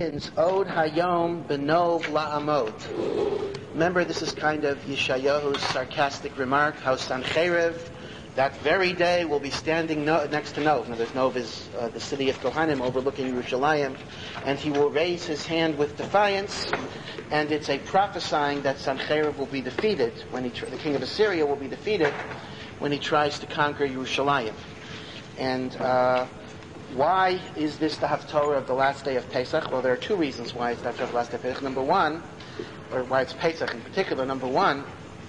Od Hayom Benov La'amod. Remember, this is kind of Yeshayahu's sarcastic remark, how Sancheiriv, that very day, will be standing next to Nov. Now, Nov is the city of Kohanim overlooking Yerushalayim, and he will raise his hand with defiance, and it's a prophesying that Sancheiriv will be defeated, when the king of Assyria will be defeated when he tries to conquer Yerushalayim. And why is this the Haftorah of the last day of Pesach? Well, there are two reasons why it's the Haftorah of the last day of Pesach. Number one, or why it's Pesach in particular, number one,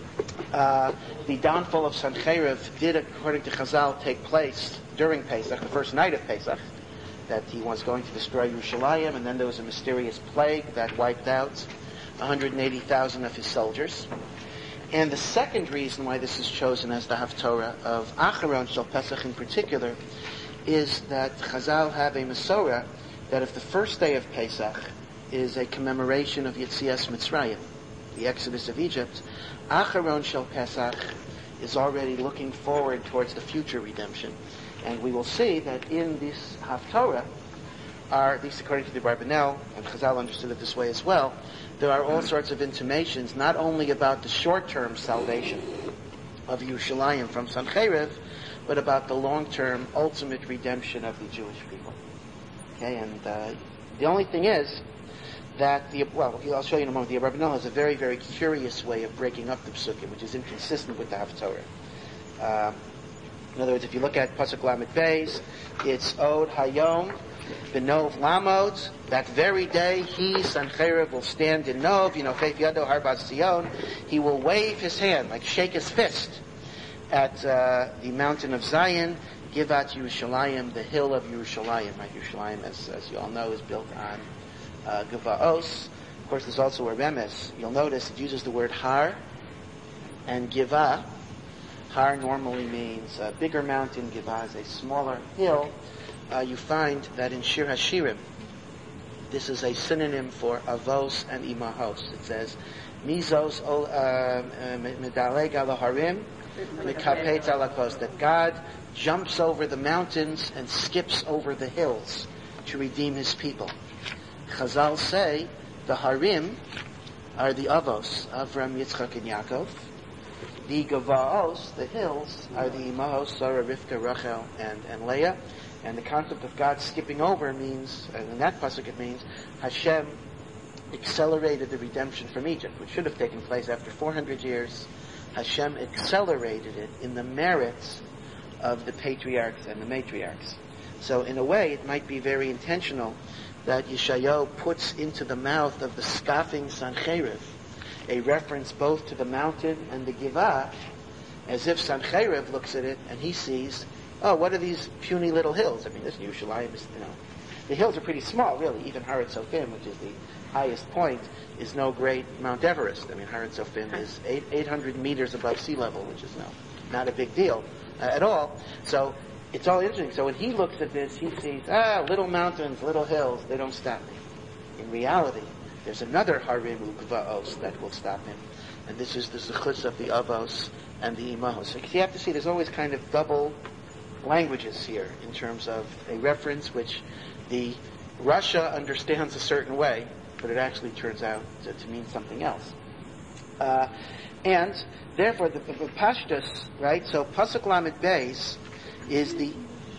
the downfall of Sancheiriv did, according to Chazal, take place during Pesach, the first night of Pesach, that he was going to destroy Yerushalayim, and then there was a mysterious plague that wiped out 180,000 of his soldiers. And the second reason why this is chosen as the Haftorah of Acharon Shel Pesach in particular is that Chazal have a Masorah that if the first day of Pesach is a commemoration of Yetzias Mitzrayim, the Exodus of Egypt, Acharon Shel Pesach is already looking forward towards the future redemption. And we will see that in this Haftorah, at least according to the Barbanel, and Chazal understood it this way as well, there are all sorts of intimations, not only about the short-term salvation of Yerushalayim from Sancheiriv, but about the long-term ultimate redemption of the Jewish people. Okay, and the only thing is that I'll show you in a moment. The Barbanel has a very, very curious way of breaking up the Psukim, which is inconsistent with the Haftorah. In other words, if you look at Pasuk Lamed Beis, it's Od Hayom Benov Lamod. That very day, he, Sancheiriv, will stand in Nov, Feif Yado Harbat Zion. He will wave his hand, like shake his fist, at the mountain of Zion, Givat Yerushalayim, the hill of Yerushalayim. Right? Yerushalayim, as you all know, is built on Gavaos. Of course, there's also a remes. You'll notice it uses the word Har and Givah. Har normally means a bigger mountain. Givah is a smaller hill. You find that in Shir HaShirim, this is a synonym for Avos and Imahos. It says, Mizos Medaleg Ala Harim, Mikapet Ala Kos, that God jumps over the mountains and skips over the hills to redeem his people. Chazal say the Harim are the Avos, Avram, Yitzchak, and Yaakov. The Gavaos, the hills, are the Imahos, Sarah, Rivka, Rachel, and Leah. And the concept of God skipping over means, and in that pasuk it means, Hashem accelerated the redemption from Egypt, which should have taken place after 400 years. Hashem accelerated it in the merits of the patriarchs and the matriarchs. So in a way, it might be very intentional that Yeshayahu puts into the mouth of the scoffing Sancheiriv a reference both to the mountain and the Givah, as if Sancheiriv looks at it and he sees, oh, what are these puny little hills? I mean, this Yerushalayim is, the hills are pretty small, really. Even Har Tzofim, which is the highest point, is no great Mount Everest. I mean, Har Tzofim is 800 meters above sea level, which is not a big deal at all. So it's all interesting. So when he looks at this, he sees, little mountains, little hills, they don't stop me. In reality, there's another Harim Ugvaos that will stop him. And this is the Zechus of the Avos and the Imahos. So you have to see, there's always kind of double languages here in terms of a reference which the Russia understands a certain way, but it actually turns out to mean something else. And therefore, the Pashtus, right? So Pasuk Lamed Beis is the.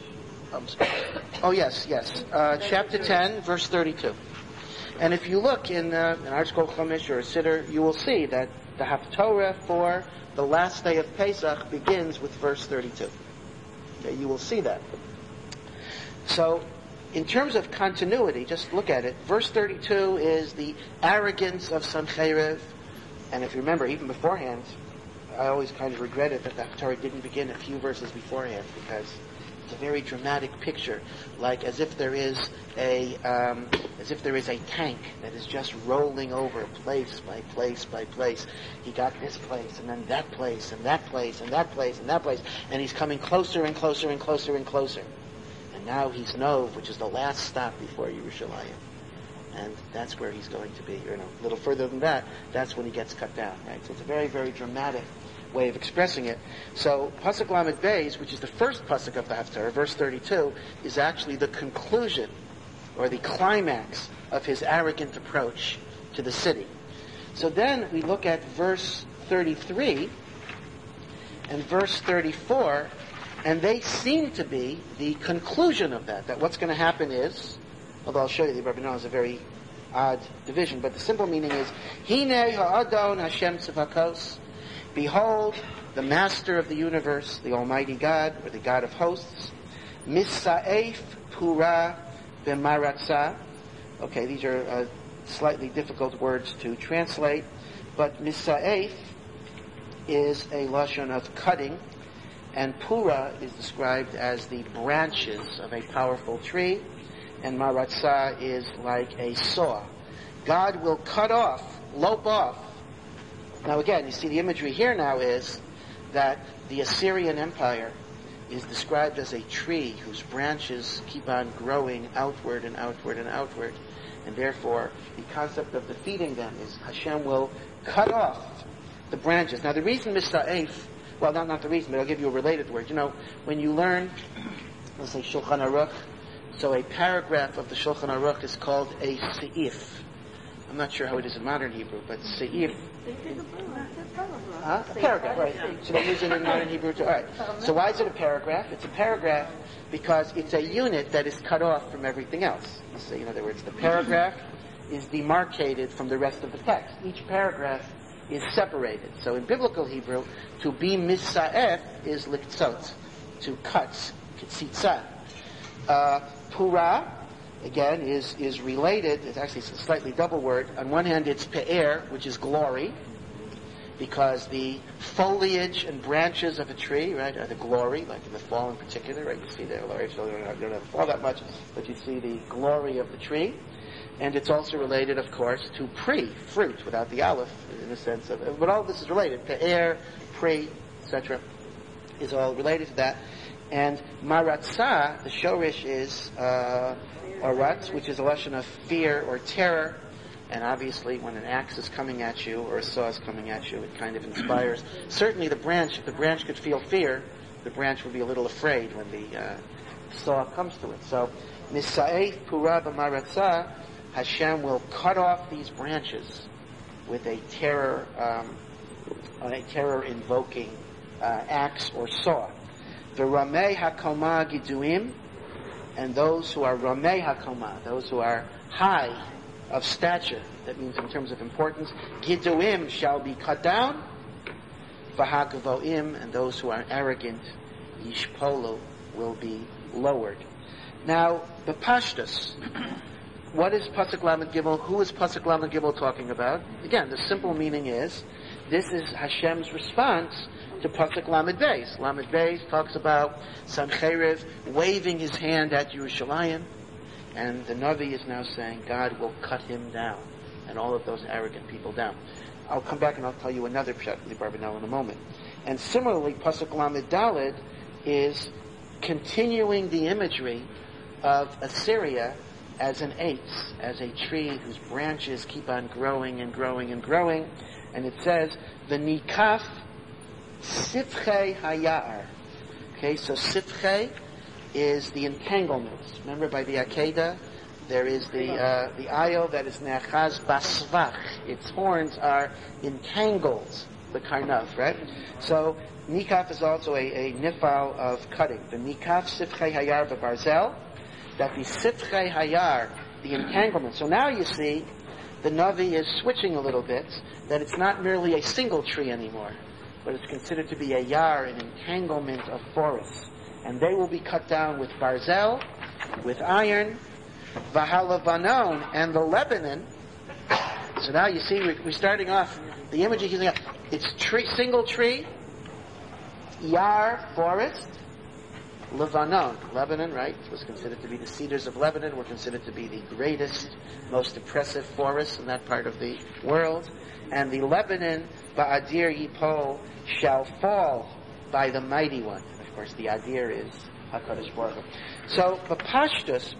Chapter 10, verse 32. And if you look in an article Chumash or a Siddur, you will see that the Haftorah for the last day of Pesach begins with verse 32. Okay, you will see that. So, in terms of continuity, just look at it. Verse 32 is the arrogance of Sancheiriv. And if you remember, even beforehand, I always kind of regretted that the Haftorah didn't begin a few verses beforehand, because it's a very dramatic picture, like as if there is a tank that is just rolling over place by place by place. He got this place, and then that place, and that place, and that place, and that place, and he's coming closer and closer and closer and closer. And now he's Nov, which is the last stop before Yerushalayim. And that's where he's going to be. A little further than that, that's when he gets cut down, right? So it's a very, very dramatic way of expressing it. So Pasuk Lamed Beis, which is the first Pasuk of the Haftarah, verse 32, is actually the conclusion or the climax of his arrogant approach to the city. So then we look at verse 33 and verse 34, and they seem to be the conclusion of that what's going to happen is, although I'll show you the Rabbanon is a very odd division, but the simple meaning is, Hine ha'adon Hashem tzivakos, behold, the master of the universe, the Almighty God, or the God of hosts, Misa'ef Pura B'maratza. Okay, these are slightly difficult words to translate, but Misa'ef is a lashon of cutting, and Pura is described as the branches of a powerful tree, and Maratza is like a saw. God will cut off, lope off. Now again, you see the imagery here now is that the Assyrian Empire is described as a tree whose branches keep on growing outward and outward and outward. And therefore, the concept of defeating them is Hashem will cut off the branches. Now the reason Misa'ef, well not the reason, but I'll give you a related word. You know, when you learn, let's say Shulchan Aruch, so a paragraph of the Shulchan Aruch is called a se'if. I'm not sure how it is in modern Hebrew, but se'if. A paragraph, right. So they use it in modern Hebrew too. All right. So why is it a paragraph? It's a paragraph because it's a unit that is cut off from everything else. You see, in other words, the paragraph is demarcated from the rest of the text. Each paragraph is separated. So in biblical Hebrew, to be misa'ef is liktzot, to cut, kitzitza. Pura, again, is related. It's actually a slightly double word. On one hand, it's pe'er, which is glory, because the foliage and branches of a tree, right, are the glory, like in the fall in particular, right? You see there, so they don't have fall that much, but you see the glory of the tree. And it's also related, of course, to pri, fruit, without the aleph, in the sense of, but all of this is related. Pe'er, pri, etc., is all related to that. And maratza, the shorish is aratz, which is a lashon of fear or terror. And obviously, when an axe is coming at you or a saw is coming at you, it kind of inspires. Certainly, if the branch could feel fear, the branch would be a little afraid when the saw comes to it. So, Misa'ef Pura B'maratza, Hashem will cut off these branches with a terror-invoking axe or saw. The Ramei HaKoma Giduim, and those who are Ramei HaKoma, those who are high of stature, that means in terms of importance, Giduim shall be cut down, V'hagavoim, and those who are arrogant, Yishpolu, will be lowered. Now, the Pashtus, what is Pasuk Lamed Gimel? Who is Pasuk Lamed Gimel talking about? Again, the simple meaning is, this is Hashem's response to Pasuk Lamed Beis. Lamed Beis talks about Sancheriv waving his hand at Yerushalayim, and the Navi is now saying God will cut him down, and all of those arrogant people down. I'll come back and I'll tell you another pshat in the Barbanel in a moment. And similarly, Pasuk Lamed Daled is continuing the imagery of Assyria as an eitz, as a tree whose branches keep on growing and growing and growing. And it says, V'nikaf sifchei hayar. Okay, so sifchei is the entanglements. Remember, by the Akedah, there is the ayil that is ne'achaz basvach. Its horns are entangled, the karnav, right? So, nikaf is also a nifal of cutting. The nikaf sifchei hayar v'barzel, that the sifchei hayar, the entanglement. So now you see, the Navi is switching a little bit, that it's not merely a single tree anymore, but it's considered to be a yar, an entanglement of forests. And they will be cut down with barzel, with iron, v'halavanon, and the Lebanon. So now you see, we're starting off, the image you're using, it's tree, single tree, yar, forest, Lebanon, Lebanon, right, was considered to be the cedars of Lebanon, were considered to be the greatest, most impressive forests in that part of the world. And the Lebanon, Ba'adir Yipol, shall fall by the mighty one. And of course, the Adir is HaKadosh Baruch Hu. So, B'pashtus,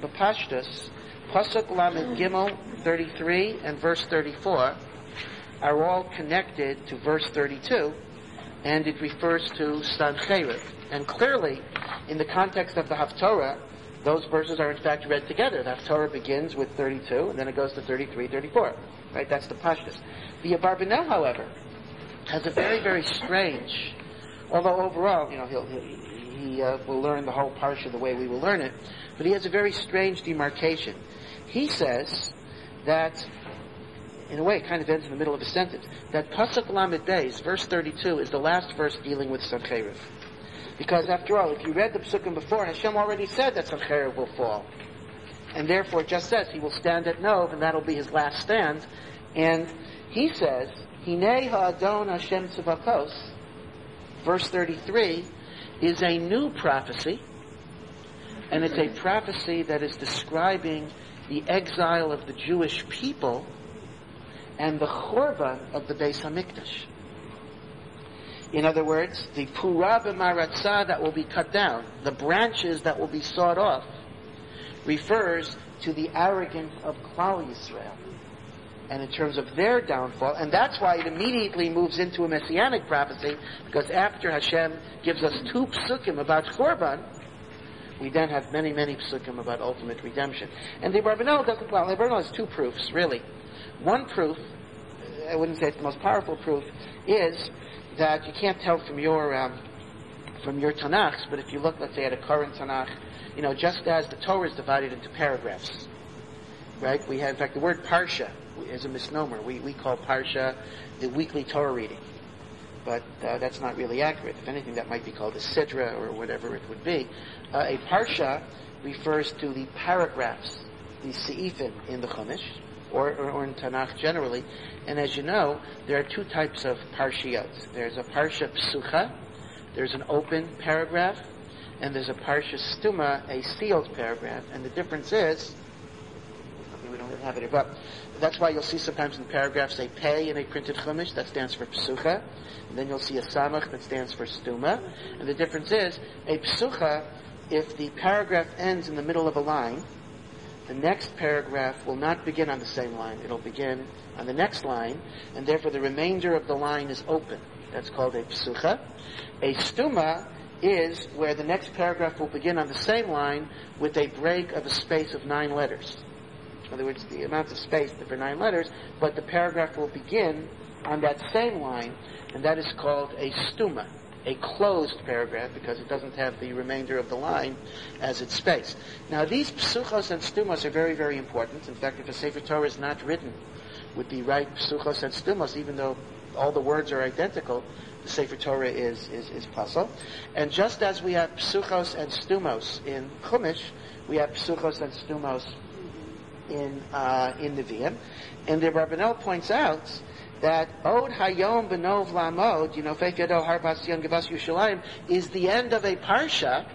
Pasuk Lamed Gimel 33 and verse 34 are all connected to verse 32, and it refers to Sancheriv. And clearly, in the context of the Haftorah, those verses are in fact read together. The Haftorah begins with 32, and then it goes to 33, 34. Right? That's the Pashtus. The Abarbanel, however, has a very, very strange, although overall, he will learn the whole Parsha the way we will learn it, but he has a very strange demarcation. He says that, in a way, it kind of ends in the middle of a sentence, that Pasuk Lamed Beis, verse 32, is the last verse dealing with Sancheriv. Because, after all, if you read the Psukim before, Hashem already said that Sancheriv will fall. And therefore, it just says he will stand at Nov, and that'll be his last stand. And he says, Hinei ha'adon Hashem tzivakos, verse 33, is a new prophecy, and it's a prophecy that is describing the exile of the Jewish people and the Churban of the Beis HaMikdash. In other words, the Pura b'Maratzah that will be cut down, the branches that will be sawed off, refers to the arrogance of Klal Yisrael. And in terms of their downfall, and that's why it immediately moves into a messianic prophecy, because after Hashem gives us 2 psukim about Churban, we then have many, many psukim about ultimate redemption. And the Abarbanel doesn't, well, the Abarbanel has 2 proofs, really. One proof, I wouldn't say it's the most powerful proof, is that you can't tell from your Tanakh, but if you look, let's say, at a current Tanakh, just as the Torah is divided into paragraphs, right? We have, in fact, the word Parsha is a misnomer. We call Parsha the weekly Torah reading. But that's not really accurate. If anything, that might be called a Sidra or whatever it would be. A Parsha refers to the paragraphs, the Seifim in the Chumash, or in Tanakh generally. And as you know, there are 2 types of Parshiyot. There's a Parsha Psucha, there's an open paragraph, and there's a Parsha Stuma, a sealed paragraph. And the difference is, we don't have it here, but that's why you'll see sometimes in paragraphs a Pei in a printed Chumash, that stands for Psucha, and then you'll see a Samach that stands for Stuma. And the difference is, a Psucha, if the paragraph ends in the middle of a line, the next paragraph will not begin on the same line. It'll begin on the next line, and therefore the remainder of the line is open. That's called a Psucha. A Stuma is where the next paragraph will begin on the same line with a break of a space of 9 letters. In other words, the amount of space for 9 letters, but the paragraph will begin on that same line, and that is called a Stuma, a closed paragraph, because it doesn't have the remainder of the line as its space. Now, these psuchos and stumas are very, very important. In fact, if a Sefer Torah is not written with the right psuchos and stumas, even though all the words are identical, the Sefer Torah is puzzle. And just as we have psuchos and stumos in Chumash, we have psuchos and stumos in Nevi'im. And the Rabbanel points out that Od Hayom Benov Lamod, Feif Yado Har Basyon Gevas Yushalayim, is the end of a parsha,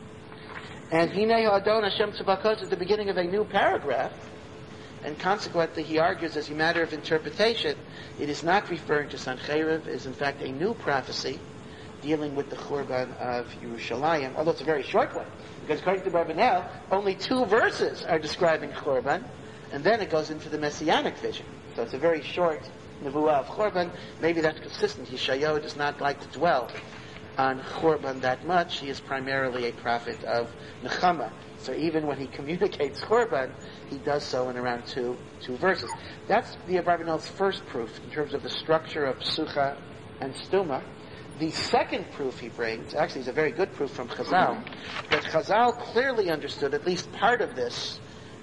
and Hinei Adon Hashem Tzavakos is the beginning of a new paragraph, and consequently he argues as a matter of interpretation, it is not referring to Sancheriv, it is in fact a new prophecy dealing with the Churban of Yerushalayim, although it's a very short one, because according to Rabbanel, only 2 verses are describing Churban, and then it goes into the Messianic vision. So it's a very short Nevuah of Churban. Maybe that's consistent. Yeshayahu does not like to dwell on Churban that much. He is primarily a prophet of Nechama. So even when he communicates Churban, he does so in around two verses. That's the Abarbanel's first proof in terms of the structure of Psucha and Stuma. The second proof he brings, actually is a very good proof from Chazal, that Chazal clearly understood at least part of these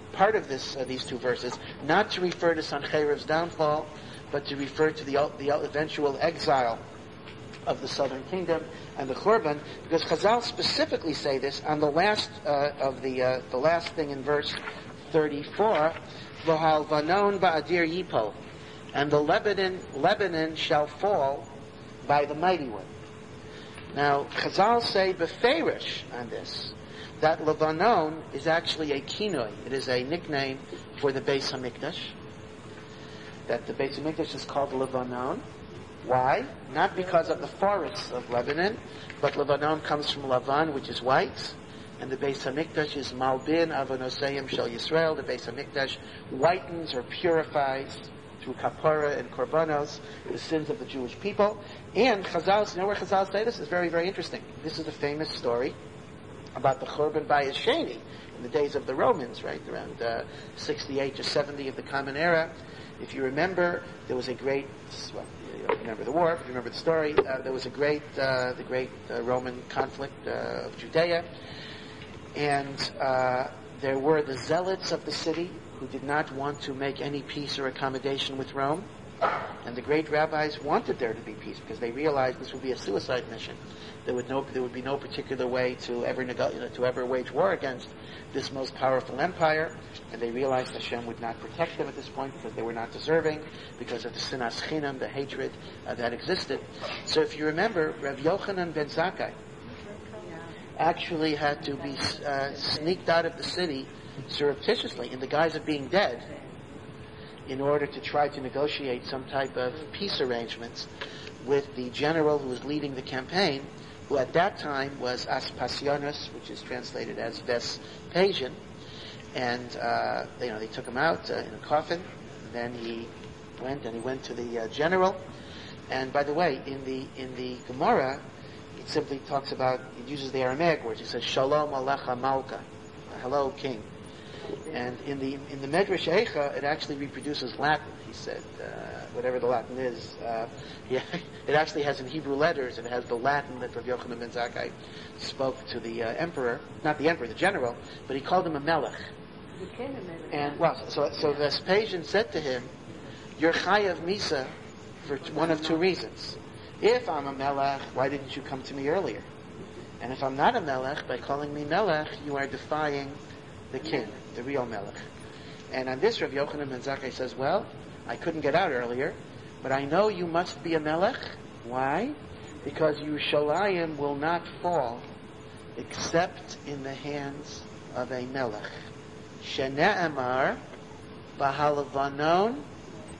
2 verses, not to refer to Sancheriv's downfall, but to refer to the eventual exile of the southern kingdom and the Churban, because Chazal specifically say this on the last the last thing in verse 34, V'hal vanon ba'adir yipol, and the Lebanon shall fall by the mighty one. Now, Chazal say beferish on this, that Lebanon is actually a kinoi. It is a nickname for the Beis HaMikdash. That the Beis HaMikdash is called Lebanon. Why? Not because of the forests of Lebanon, but Lebanon comes from Lavan, which is white, and the Beis HaMikdash is Malbin Avonoseim Shel Yisrael. The Beis HaMikdash whitens or purifies through kapara and korbanos the sins of the Jewish people. And Chazal, where Chazal say this is very, very interesting. This is a famous story about the Churban Bayis Sheni in the days of the Romans, right, around 68 to 70 of the Common Era. If you remember, there was a great, well, you don't remember the war, but you remember the story, there was a great, the great Roman conflict of Judea, and there were the zealots of the city who did not want to make any peace or accommodation with Rome, and the great rabbis wanted there to be peace because they realized this would be a suicide mission. There would be no particular way to ever wage war against this most powerful empire, and they realized Hashem would not protect them at this point because they were not deserving, because of the sinas chinam, the hatred that existed. So if you remember, Rav Yochanan ben Zakkai actually had to be sneaked out of the city surreptitiously in the guise of being dead in order to try to negotiate some type of peace arrangements with the general who was leading the campaign, who at that time was Aspasionis, which is translated as Vespasian, and they took him out in a coffin. Then he went to the general. And by the way, in the Gemara, it simply talks about, it uses the Aramaic words. It says Shalom Alecha Malka, hello King. And in the Medrash Eicha, it actually reproduces Latin. He said, whatever the Latin is, it actually has in Hebrew letters. It has the Latin that Rav Yochanan ben Zakkai spoke to the emperor, not the emperor, the general, but he called him a melech. And so Vespasian said to him, "You're chayav misa for one of two reasons. If I'm a melech, why didn't you come to me earlier? And if I'm not a melech, by calling me melech, you are defying the king, the real melech." And on this, Rav Yochanan ben Zakkai says, "Well, I couldn't get out earlier, but I know you must be a melech. Why? Because Yerushalayim will not fall except in the hands of a melech. Shene'emar b'halavanon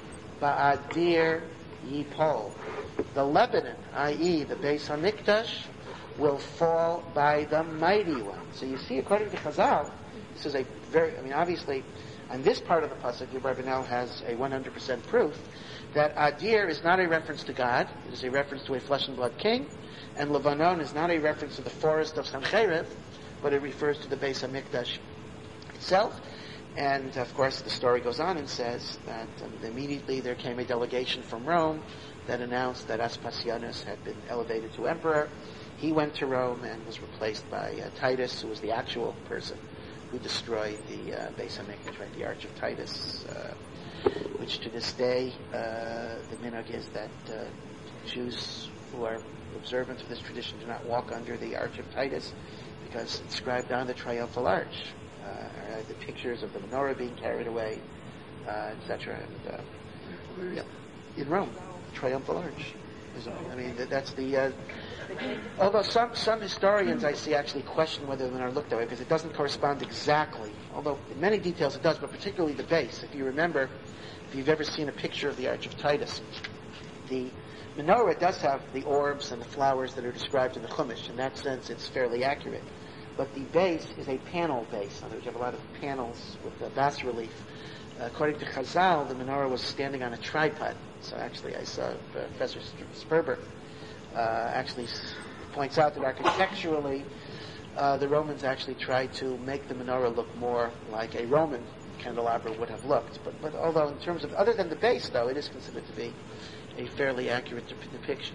ba'adir yipol." The Lebanon, i.e. the Beis HaMikdash, will fall by the mighty one. So you see, according to Chazal, this is a very, obviously, on this part of the pasuk, Barbanel has a 100% proof that Adir is not a reference to God. It is a reference to a flesh and blood king, and Lebanon is not a reference to the forest of Sancheriv, but it refers to the Beis HaMikdash itself. And of course, the story goes on and says that immediately there came a delegation from Rome that announced that Aspasianus had been elevated to emperor. He went to Rome and was replaced by Titus, who was the actual person who destroyed the Beis HaMikdash, right, the Arch of Titus, which to this day, the minhag is that Jews who are observant of this tradition do not walk under the Arch of Titus because it's inscribed on the Triumphal Arch. The pictures of the menorah being carried away, etc. And in Rome, Triumphal Arch. That's the. Although some historians I see actually question whether the menorah looked that way because it doesn't correspond exactly. Although in many details it does, but particularly the base. If you remember, if you've ever seen a picture of the Arch of Titus, the menorah does have the orbs and the flowers that are described in the Chumash. In that sense, it's fairly accurate. But the base is a panel base. In other words, you have a lot of panels with the bas relief. According to Chazal, the menorah was standing on a tripod. So actually, I saw Professor Sperber actually points out that architecturally, the Romans actually tried to make the menorah look more like a Roman candelabra would have looked. But although in terms of, other than the base, though, it is considered to be a fairly accurate depiction.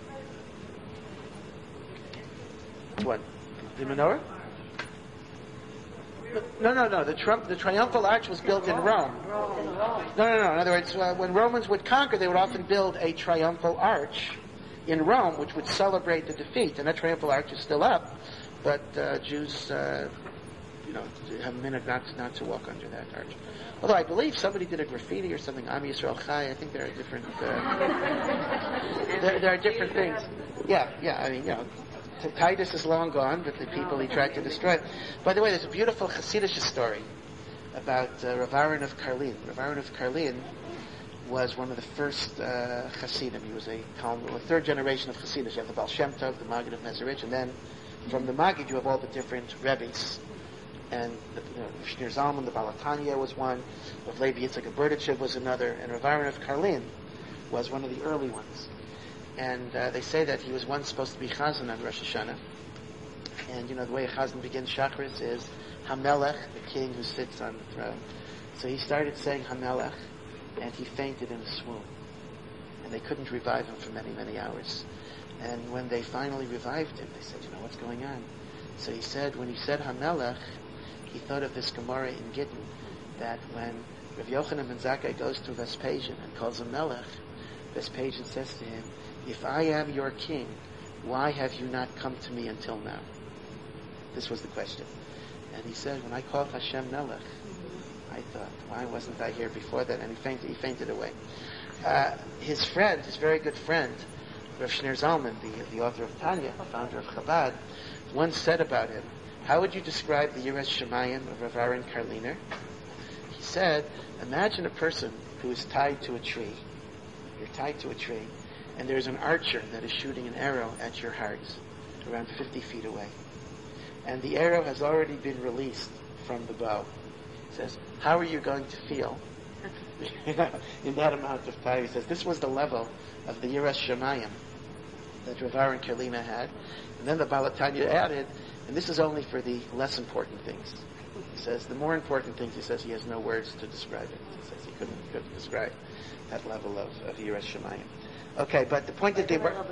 What? The menorah? No. The triumphal arch was built in Rome. No. In other words, when Romans would conquer, they would often build a triumphal arch in Rome, which would celebrate the defeat. And that triumphal arch is still up, but Jews, have a minute not to walk under that arch. Although I believe somebody did a graffiti or something. Am Yisrael Chai. I think there are different. There are different things. Yeah. Titus is long gone, but the people he tried to destroy. By the way, there's a beautiful Hasidic story about Rav Aaron of Karlin. Rav Aaron of Karlin was one of the first Hasidim. He was a third generation of Hasidus. You have the Baal Shem Tov, the Maggid of Mezerich, and then from the Maggid you have all the different Rebbe's. And Shneur Zalman, the Balatanya was one. Rav Levi Yitzchak Berdichev was another. And Rav Aaron of Karlin was one of the early ones. And they say that he was once supposed to be Chazan on Rosh Hashanah. And the way a chazan begins Shachris is Hamelech, the king who sits on the throne. So he started saying Hamelech, and he fainted in a swoon. And they couldn't revive him for many, many hours. And when they finally revived him, they said, what's going on? So he said, when he said Hamelech, he thought of this Gemara in Gittin, that when Rav Yochanan ben Zakkai goes to Vespasian and calls him Melech, Vespasian says to him, if I am your king, why have you not come to me until now? This was the question. And he said, when I called Hashem Melech, I thought, why wasn't I here before that? And he fainted away. His friend, his very good friend, Rav Shneur Zalman, the author of Tanya, the founder of Chabad, once said about him, how would you describe the Yiras Shamayim of Rav Aaron Karliner? He said, imagine a person who is tied to a tree. You're tied to a tree, and there's an archer that is shooting an arrow at your heart, around 50 feet away. And the arrow has already been released from the bow. He says, how are you going to feel in that amount of time? He says, this was the level of the Yiras Shamayim that Rav Aaron Karliner had. And then the Baal HaTanya added, and this is only for the less important things. He says, the more important things, he says, he has no words to describe it. He says he couldn't describe that level of Yiras Shamayim. Okay, but the point that they were...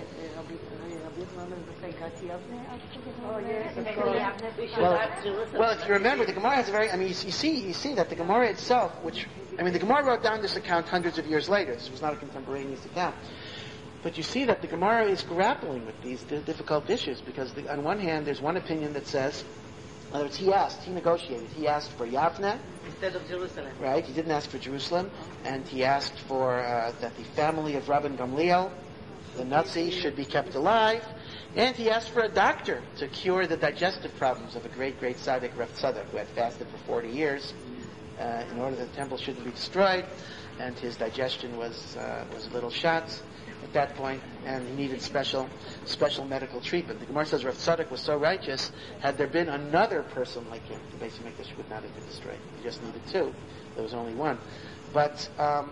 Well, if you remember, the Gemara has a very... you see that the Gemara itself, the Gemara wrote down this account hundreds of years later. This was not a contemporaneous account. But you see that the Gemara is grappling with these difficult issues, because on one hand, there's one opinion that says, in other words, he negotiated. He asked for Yavne instead of Jerusalem. Right, he didn't ask for Jerusalem, and he asked for that the family of Rabban Gamliel, the Nazi, should be kept alive, and he asked for a doctor to cure the digestive problems of a great tzaddik, Rav Tzadok, who had fasted for 40 years in order that the temple shouldn't be destroyed, and his digestion was a little shot at that point, and he needed special medical treatment. The Gemara says Rav Tzadok was so righteous, had there been another person like him, the Beis HaMikdash would not have been destroyed. He just needed two. There was only one. But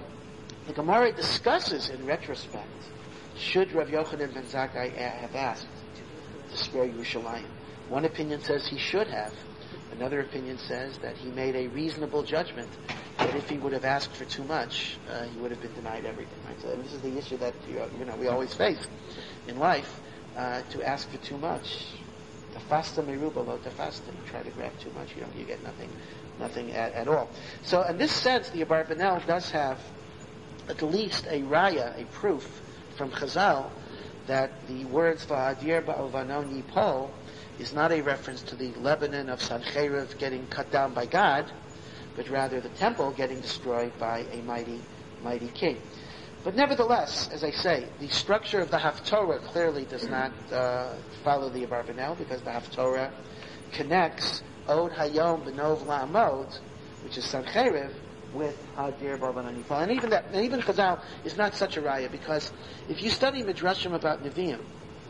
the Gemara discusses in retrospect, should Rav Yochanan ben Zakkai have asked to spare Yerushalayim? One opinion says he should have. Another opinion says that he made a reasonable judgment that if he would have asked for too much, he would have been denied everything. Right? So this is the issue that we always face in life. To ask for too much, tafasta meruba lo tafasta. You try to grab too much, you get nothing at all. So in this sense, the Abarbanel does have at least a raya, a proof from Chazal that the words va'adir ba'alvanon yipol is not a reference to the Lebanon of Sancheriv getting cut down by God, but rather the temple getting destroyed by a mighty king. But nevertheless, as I say, the structure of the Haftorah clearly does not follow the Abarbanel, because the Haftorah connects Od Hayom Benov La'amod, which is Sancheriv, with Hadir Ba'alvanon Yipol. And even Chazal is not such a raya, because if you study Midrashim about Nevi'im,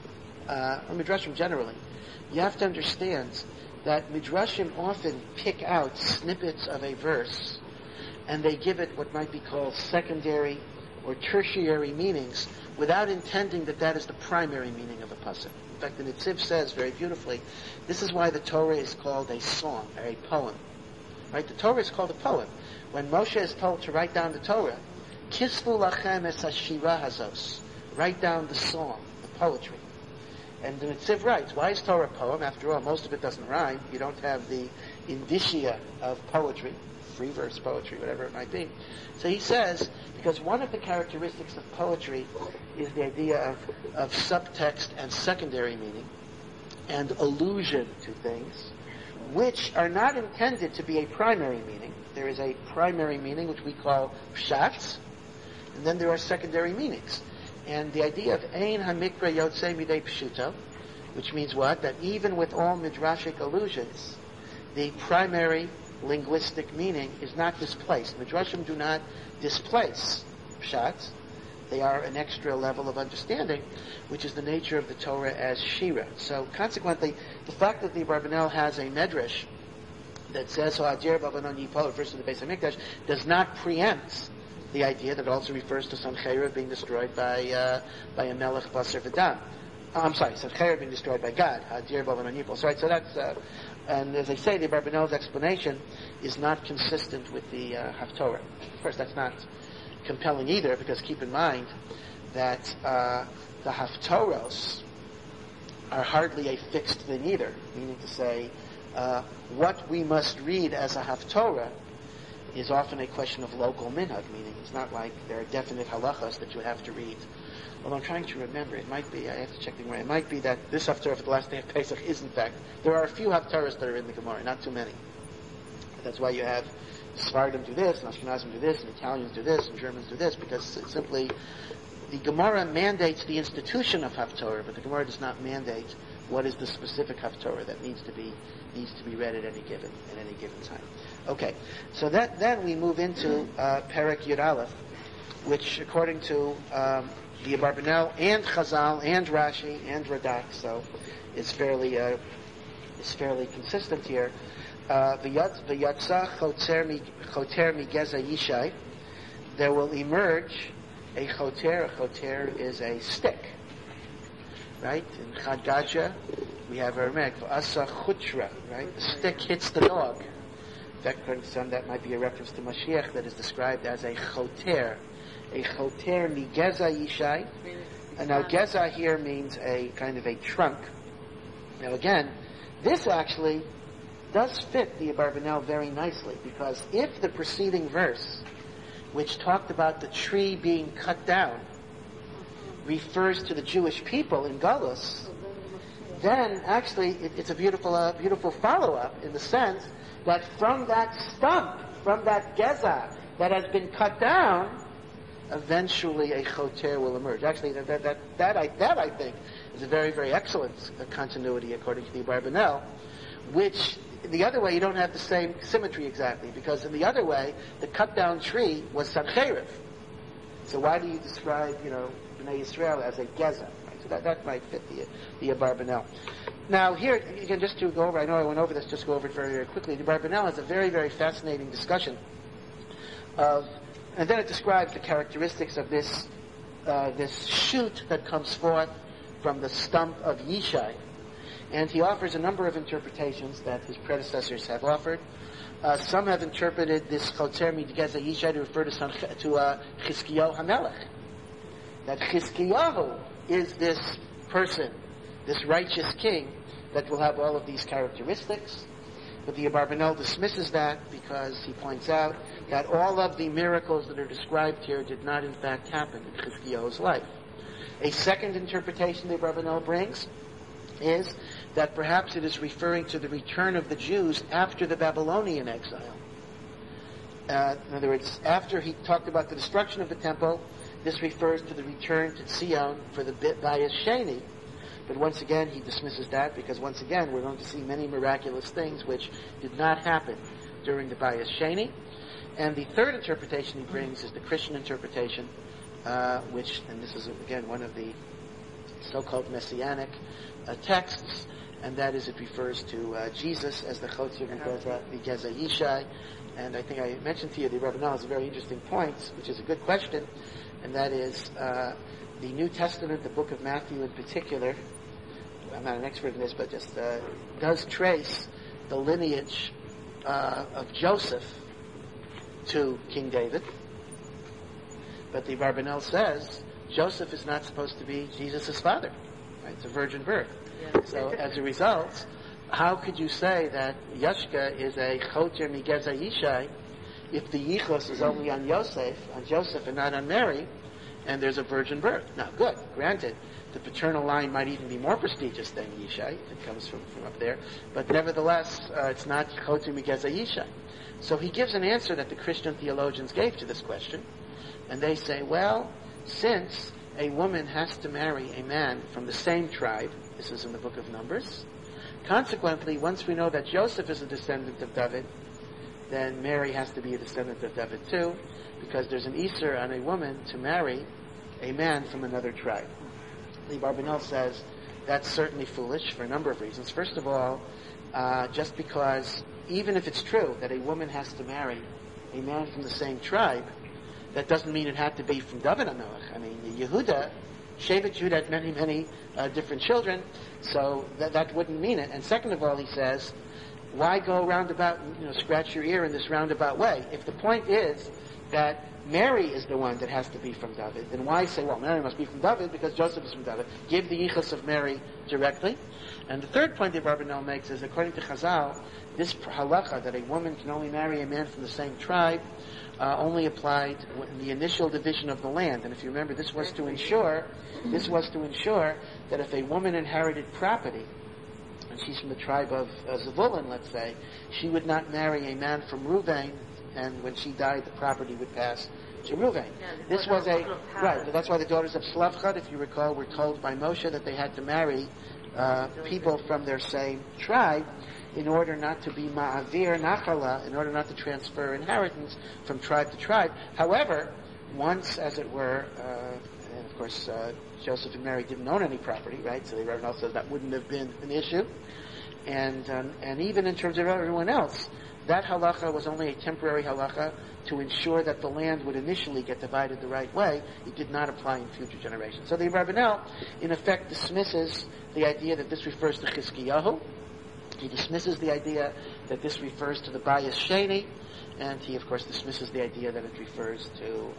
or Midrashim generally, you have to understand that Midrashim often pick out snippets of a verse, and they give it what might be called secondary or tertiary meanings, without intending that is the primary meaning of a pasuk. In fact, the Netziv says very beautifully, this is why the Torah is called a song, or a poem. Right? The Torah is called a poem. When Moshe is told to write down the Torah, Kisvu lachem es hashira hazos, write down the song, the poetry. And the Netziv writes, why is Torah a poem? After all, most of it doesn't rhyme. You don't have the indicia of poetry, free verse poetry, whatever it might be. So he says, because one of the characteristics of poetry is the idea of subtext and secondary meaning, and allusion to things, which are not intended to be a primary meaning. There is a primary meaning, which we call pshat, and then there are secondary meanings. And the idea of Ein HaMikra Yotzei Midei Pshuto, which means what? That even with all midrashic allusions, the primary linguistic meaning is not displaced. Midrashim do not displace pshat. They are an extra level of understanding, which is the nature of the Torah as shira. So consequently, the fact that the Abarbanel has a medrash that says Ha'adir Ba'alvanon Yipol refers to the Beis HaMikdash does not preempt the idea that also refers to Sancheriv being destroyed by a Melech Basar V'Dam. I'm sorry, so Cherev being destroyed by God, Hadir Bovan Anipol. So, right, so that's, and as I say, the Abarbanel's explanation is not consistent with the Haftorah. Of course, that's not compelling either, because keep in mind that the Haftoros are hardly a fixed thing either, meaning to say, what we must read as a Haftorah is often a question of local minhag, meaning it's not like there are definite halachas that you have to read. Although I'm trying to remember, it might be, I have to check the Gemara, it might be that this Haftarah for the last day of Pesach is in fact, there are a few Haftarahs that are in the Gemara, not too many. That's why you have Sephardim do this, and Ashkenazim do this, and Italians do this, and Germans do this, because it's simply, the Gemara mandates the institution of Haftarah, but the Gemara does not mandate what is the specific Haftarah that needs to be read at any given time. Okay, so then we move into Perek Yud Aleph, which according to the Abarbanel and Chazal and Rashi and Radak, so it's fairly consistent here. V'yatsa choter migeza yishai, there will emerge a choter. A choter is a stick, right? In Chad Gadya, we have a remek, v'asa chutra, right? The stick hits the dog. In fact, according to some, that might be a reference to Mashiach that is described as a choter. A choter migeza yishai. And now geza here means a kind of a trunk. Now again, this actually does fit the Abarbanel very nicely, because if the preceding verse, which talked about the tree being cut down, refers to the Jewish people in Galus, then actually it's a beautiful follow-up in the sense that from that stump, from that geza that has been cut down, eventually a choter will emerge. Actually, that I think is a very, very excellent continuity according to the Abarbanel, which the other way you don't have the same symmetry exactly, because in the other way the cut down tree was Sancheiriv. So why do you describe, Bnei Yisrael as a geza? Right? So that might fit the Abarbanel. Now here again, just to go over, I know I went over this, just go over it very, very quickly. The Abarbanel has a very, very fascinating discussion of, and then it describes the characteristics of this shoot that comes forth from the stump of Yishai. And he offers a number of interpretations that his predecessors have offered. Some have interpreted this Choter Midgeza Yishai to refer to Chizkiyahu HaMelech. That Chizkiyahu is this person, this righteous king, that will have all of these characteristics. But the Abarbanel dismisses that because he points out that all of the miracles that are described here did not in fact happen in Chizkiyahu's life. A second interpretation the Abarbanel brings is that perhaps it is referring to the return of the Jews after the Babylonian exile. In other words, after he talked about the destruction of the temple, this refers to the return to Zion for the Bayis Sheni. But once again, he dismisses that because once again, we're going to see many miraculous things which did not happen during the Bayis Sheni. And the third interpretation he brings is the Christian interpretation, which, and this is again one of the so-called messianic texts, and that is it refers to Jesus as the Choter Migeza Yishai. And I think I mentioned to you the Abarbanel has a very interesting point, which is a good question, and that is the New Testament, the book of Matthew in particular. I'm not an expert in this, but just does trace the lineage of Joseph to King David. But the Abarbanel says Joseph is not supposed to be Jesus' father. Right? It's a virgin birth. Yeah. So as a result, how could you say that Yashka is a Choter Migeza Yishai if the Yichus is only on Joseph and not on Mary, and there's a virgin birth? Now, good, granted, the paternal line might even be more prestigious than Yishai, if it comes from up there, but nevertheless, it's not Choter Migeza Yishai. So he gives an answer that the Christian theologians gave to this question, and they say, well, since a woman has to marry a man from the same tribe, this is in the book of Numbers, consequently, once we know that Joseph is a descendant of David, then Mary has to be a descendant of David too, because there's an Isur on a woman to marry a man from another tribe. The Abarbanel says that's certainly foolish for a number of reasons. First of all, just because even if it's true that a woman has to marry a man from the same tribe, that doesn't mean it had to be from David HaMelech. I mean, Yehuda Shevet Judah had many, many different children, so that wouldn't mean it. And second of all, he says, why go roundabout and scratch your ear in this roundabout way? If the point is that Mary is the one that has to be from David, then why say, well, Mary must be from David because Joseph is from David? Give the yichus of Mary directly. And the third point that Abarbanel makes is, according to Chazal, this halacha that a woman can only marry a man from the same tribe only applied in the initial division of the land. And if you remember, this was to ensure that if a woman inherited property, and she's from the tribe of Zevulun, let's say, she would not marry a man from Ruvain, and when she died, the property would pass to Ruvain. This was right. So that's why the daughters of Slavchad, if you recall, were told by Moshe that they had to marry people from their same tribe in order not to be ma'avir nachala, in order not to transfer inheritance from tribe to tribe. However, once, as it were, and of course, Joseph and Mary didn't own any property, right? So the Rav says that wouldn't have been an issue. And even in terms of everyone else, that halacha was only a temporary halacha to ensure that the land would initially get divided the right way. It did not apply in future generations. So the Abarbanel, in effect, dismisses the idea that this refers to Chizkiyahu. He dismisses the idea that this refers to the Bayis Sheni, and he, of course, dismisses the idea that it refers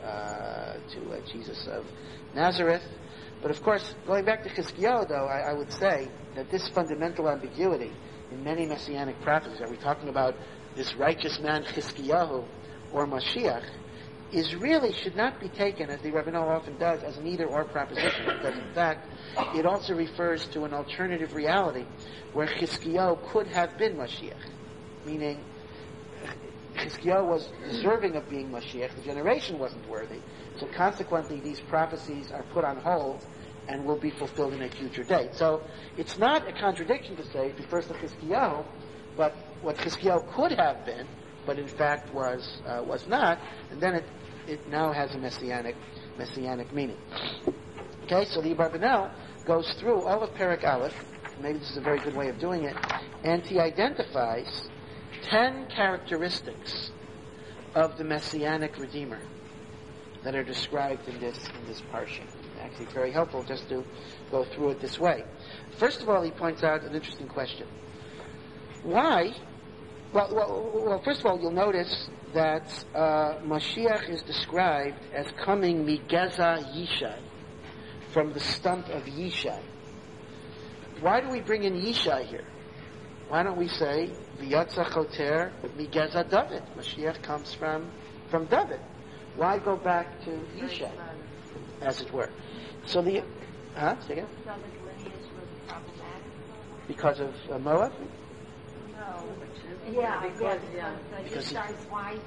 to Jesus of Nazareth. But, of course, going back to Chizkiyahu, though, I would say that this fundamental ambiguity in many messianic prophecies, are we talking about this righteous man Chizkiyahu or Mashiach, is really should not be taken, as the Rabbanel often does, as an either-or proposition, because in fact it also refers to an alternative reality where Chizkiyahu could have been Mashiach, meaning Chizkiyahu was deserving of being Mashiach, the generation wasn't worthy, so consequently these prophecies are put on hold and will be fulfilled in a future date. So it's not a contradiction to say it refers to Chizkiyahu, but what Chizkiyahu could have been, but in fact was not, and then it now has a messianic meaning. Okay, so the Abarbanel goes through all of Perek Aleph, maybe this is a very good way of doing it, and he identifies 10 characteristics of the messianic Redeemer that are described in this parsha. Actually, it's very helpful just to go through it this way. First of all, he points out an interesting question. Why? Well, first of all, you'll notice that Mashiach is described as coming migeza Yishai, from the stump of Yishai. Why do we bring in Yishai here? Why don't we say V'yatza choter migeza David? Mashiach comes from David. Why go back to Yishai, as it were? So the say again? David's lineage was problematic because of Moab. Because Yishai's wife,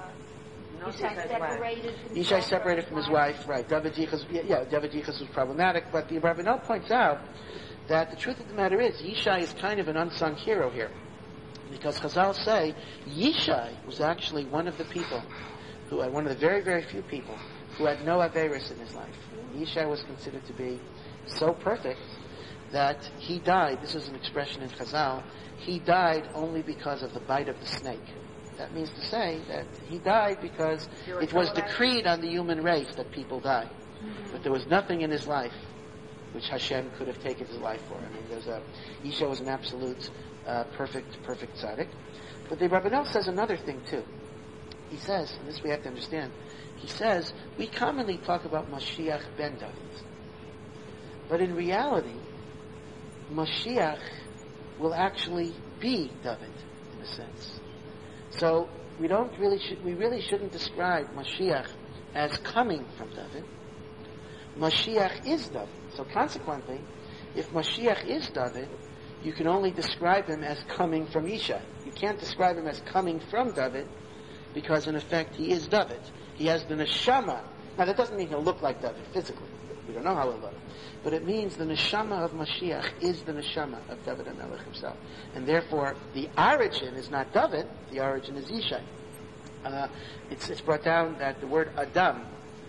Yishai separated from his wife, right. David Yichus was problematic, but the Abarbanel points out that the truth of the matter is Yishai is kind of an unsung hero here. Because Chazal say Yishai was actually one of the people who had, one of the very, very few people who had no Averis in his life. Yishai was considered to be so perfect that he died, this is an expression in Chazal, he died only because of the bite of the snake. That means to say that he died because it was decreed on the human race that people die. But there was nothing in his life which Hashem could have taken his life for. I mean, Yishai was an absolute, perfect tzaddik. But the Rabbanel says another thing too. He says, and this we have to understand, he says, we commonly talk about Mashiach ben David. But in reality, Mashiach will actually be David, in a sense. So we really shouldn't describe Mashiach as coming from David. Mashiach is David. So consequently, if Mashiach is David, you can only describe him as coming from Yishai. You can't describe him as coming from David, because in effect he is David. He has the neshama. Now that doesn't mean he'll look like David physically. We don't know how he'll look. But it means the neshama of Mashiach is the neshama of David HaMelech himself. And therefore, the origin is not David, the origin is Yishai. It's brought down that the word Adam,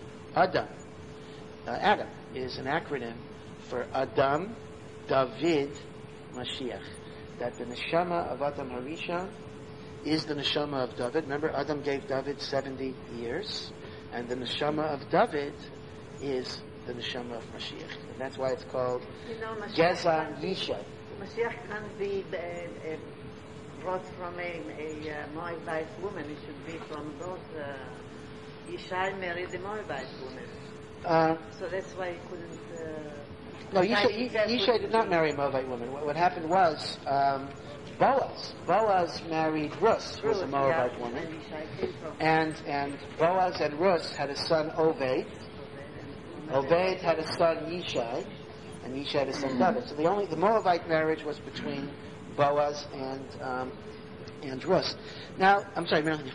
is an acronym for Adam, David, Mashiach. That the neshama of Adam HaRishon is the neshama of David. Remember, Adam gave David 70 years, and the neshama of David is the neshama of Mashiach. And that's why it's called Mashiach Geza can be- Yishai. Mashiach can't be brought from a Moabite woman. It should be from those. Yishai married a Moabite woman. So that's why he couldn't. No, Yishai did not marry a Moabite woman. What happened was Boaz married Rus, who was a Moabite woman, and Boaz and Rus had a son Oved. Oved had a son Yishai, and Yishai had a son David. So the Moabite marriage was between Boaz and Rus. Now, I'm sorry, Marilyn.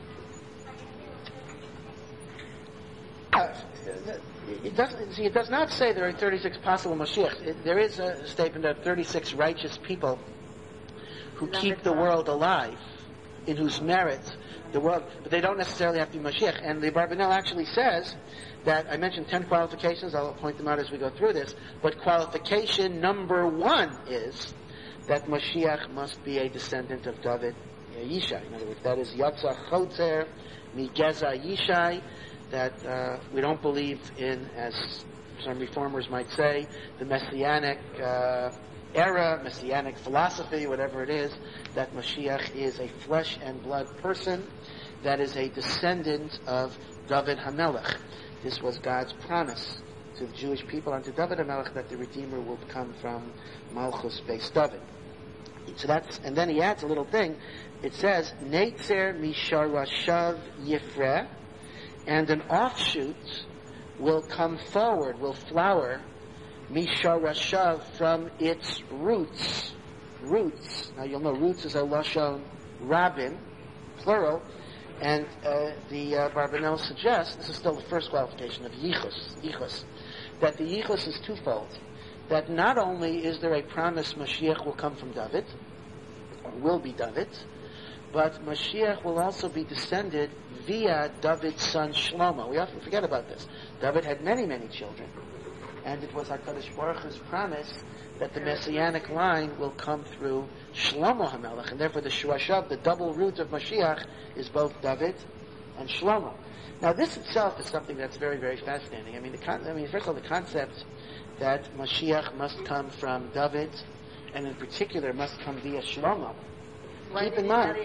It does not say there are 36 possible Mashiachs. There is a statement of 36 righteous people who keep the world alive, in whose merit the world, but they don't necessarily have to be Mashiach. And the Barbanel actually says that, I mentioned 10 qualifications, I'll point them out as we go through this, but qualification number 1 is that Mashiach must be a descendant of David Yishai. In other words, that is Yatza Chotzer Migeza Yishai, that we don't believe in, as some reformers might say, the Messianic era, Messianic philosophy, whatever it is, that Mashiach is a flesh and blood person that is a descendant of David HaMelech. This was God's promise to the Jewish people and to David HaMelech that the Redeemer will come from Malchus Beis David. So that's, and then he adds a little thing. It says, Neitzer Misharashav Yifreh, and an offshoot will come forward, will flower, Misharashav, from its roots. Roots. Now you'll know roots is a Lashon Rabin, plural, and the Barbanel suggests, this is still the first qualification of Yichus, that the Yichus is twofold. That not only is there a promise Mashiach will come from David, or will be David, but Mashiach will also be descended via David's son Shlomo. We often forget about this. David had many, many children. And it was HaKadosh Baruch Hu's promise that the Messianic line will come through Shlomo HaMelech. And therefore the Shurashav, the double root of Mashiach, is both David and Shlomo. Now this itself is something that's very, very fascinating. First of all, the concept that Mashiach must come from David, and in particular must come via Shlomo. Keep in mind.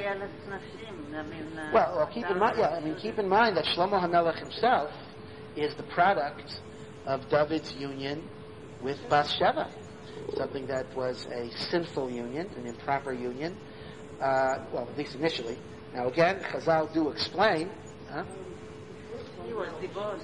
Keep in mind that Shlomo HaMelech himself is the product of David's union with Bathsheba, something that was a sinful union, an improper union. At least initially. Now again, Chazal do explain. He was divorced.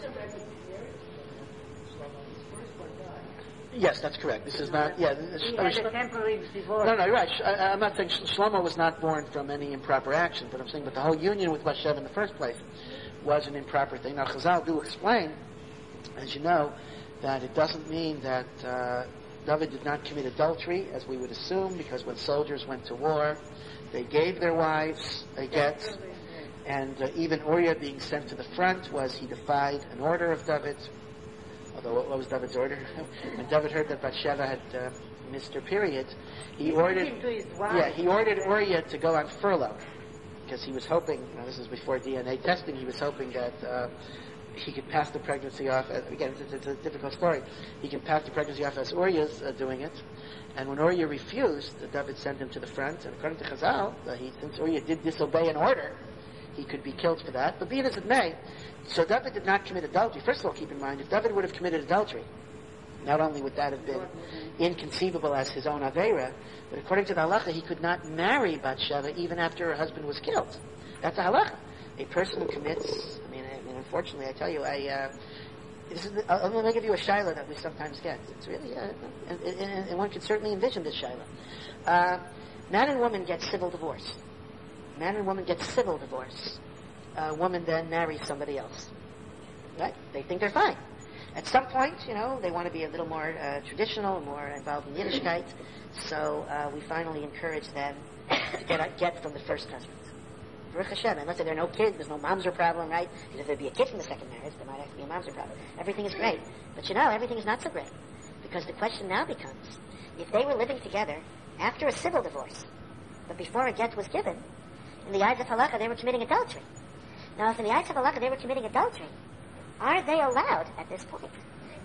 Yes, that's correct. This is not. Yeah, he had a temporary divorce. No, you're right. I'm not saying Shlomo was not born from any improper action, but I'm saying that the whole union with Bathsheba in the first place was an improper thing. Now, Chazal do explain, as you know, that it doesn't mean that David did not commit adultery, as we would assume, because when soldiers went to war, they gave their wives a get, and even Uriah being sent to the front he defied an order of David. Although, what was David's order? When David heard that Bathsheba had missed her period, he ordered Uriah to go on furlough, because he was hoping, this is before DNA testing, he was hoping that he could pass the pregnancy off. Again, it's a difficult story. He can pass the pregnancy off as Uriah's doing it. And when Uriah refused, David sent him to the front. And according to Chazal, since Uriah did disobey an order, he could be killed for that. But be it as it may, so David did not commit adultery. First of all, keep in mind, if David would have committed adultery, not only would that have been inconceivable as his own Aveira, but according to the halacha, he could not marry Bathsheba even after her husband was killed. That's a halacha. A person who commits, unfortunately, I tell you, I'm going to give you a shaila that we sometimes get. It's really, and one could certainly envision this shaila. Man and woman get civil divorce. Man and woman get civil divorce. A woman then marries somebody else. Right? They think they're fine. At some point, they want to be a little more traditional, more involved in Yiddishkeit. So we finally encourage them to get from the first husband. Baruch Hashem, unless there are no kids, there's no mamzer problem, right? Because if there'd be a kid from the second marriage, there might actually be a mamzer problem. Everything is great. But everything is not so great. Because the question now becomes, if they were living together after a civil divorce, but before a get was given, in the eyes of halacha, they were committing adultery. Now, if in the eyes of halacha they were committing adultery, are they allowed, at this point,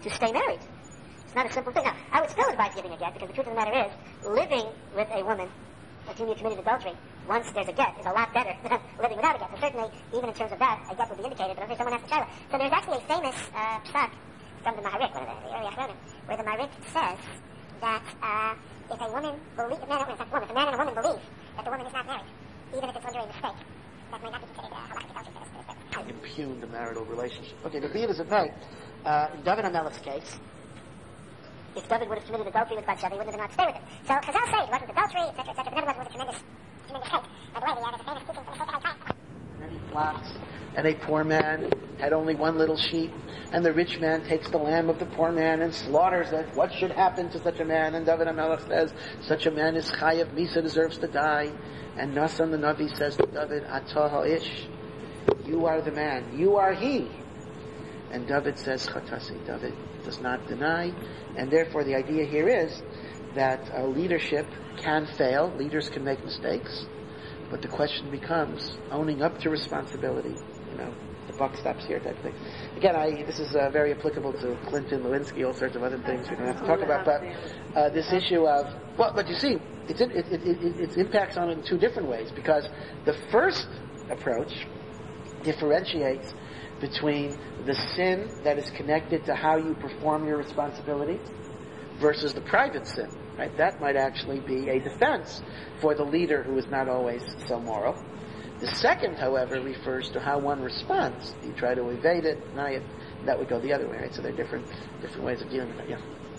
to stay married. It's not a simple thing. Now, I would still advise giving a get, because the truth of the matter is, living with a woman with whom you committed adultery, once there's a get, is a lot better than living without a get. So certainly, even in terms of that, a get would be indicated, but if someone has to shaila. So there's actually a famous psak from the Maharik, one of the early Achronim, where the Maharik says that if a woman believes, if a man and a woman believe that the woman is not married, even if it's under a mistake, that might not be considered halakhic adultery for this. Impugn the marital relationship. Okay, the beat is at night. In David HaMelech's case, if David would have committed adultery with Bathsheba, he wouldn't have been allowed to stay with her. So Chazal say it wasn't adultery, etc., etc., but nevertheless it was a tremendous case. By the way, there's a famous teaching from the Shulchan Aruch. Many flocks, and a poor man had only one little sheep, and the rich man takes the lamb of the poor man and slaughters it. What should happen to such a man? And David HaMelech says, such a man is chayav misa, deserves to die. And Nasan the Navi says to David, Atah ha'ish, you are the man, you are he. And David says, Chatasi, David does not deny, and therefore the idea here is that leadership can fail, leaders can make mistakes, but the question becomes owning up to responsibility. The buck stops here type thing. Again, this is very applicable to Clinton, Lewinsky, all sorts of other things we don't have to talk about, but this issue of, but you see, it impacts on it in two different ways, because the first approach differentiates between the sin that is connected to how you perform your responsibility versus the private sin. Right? That might actually be a defense for the leader who is not always so moral. The second, however, refers to how one responds. You try to evade it, deny it, that would go the other way. Right? So there are different ways of dealing with it. Yeah.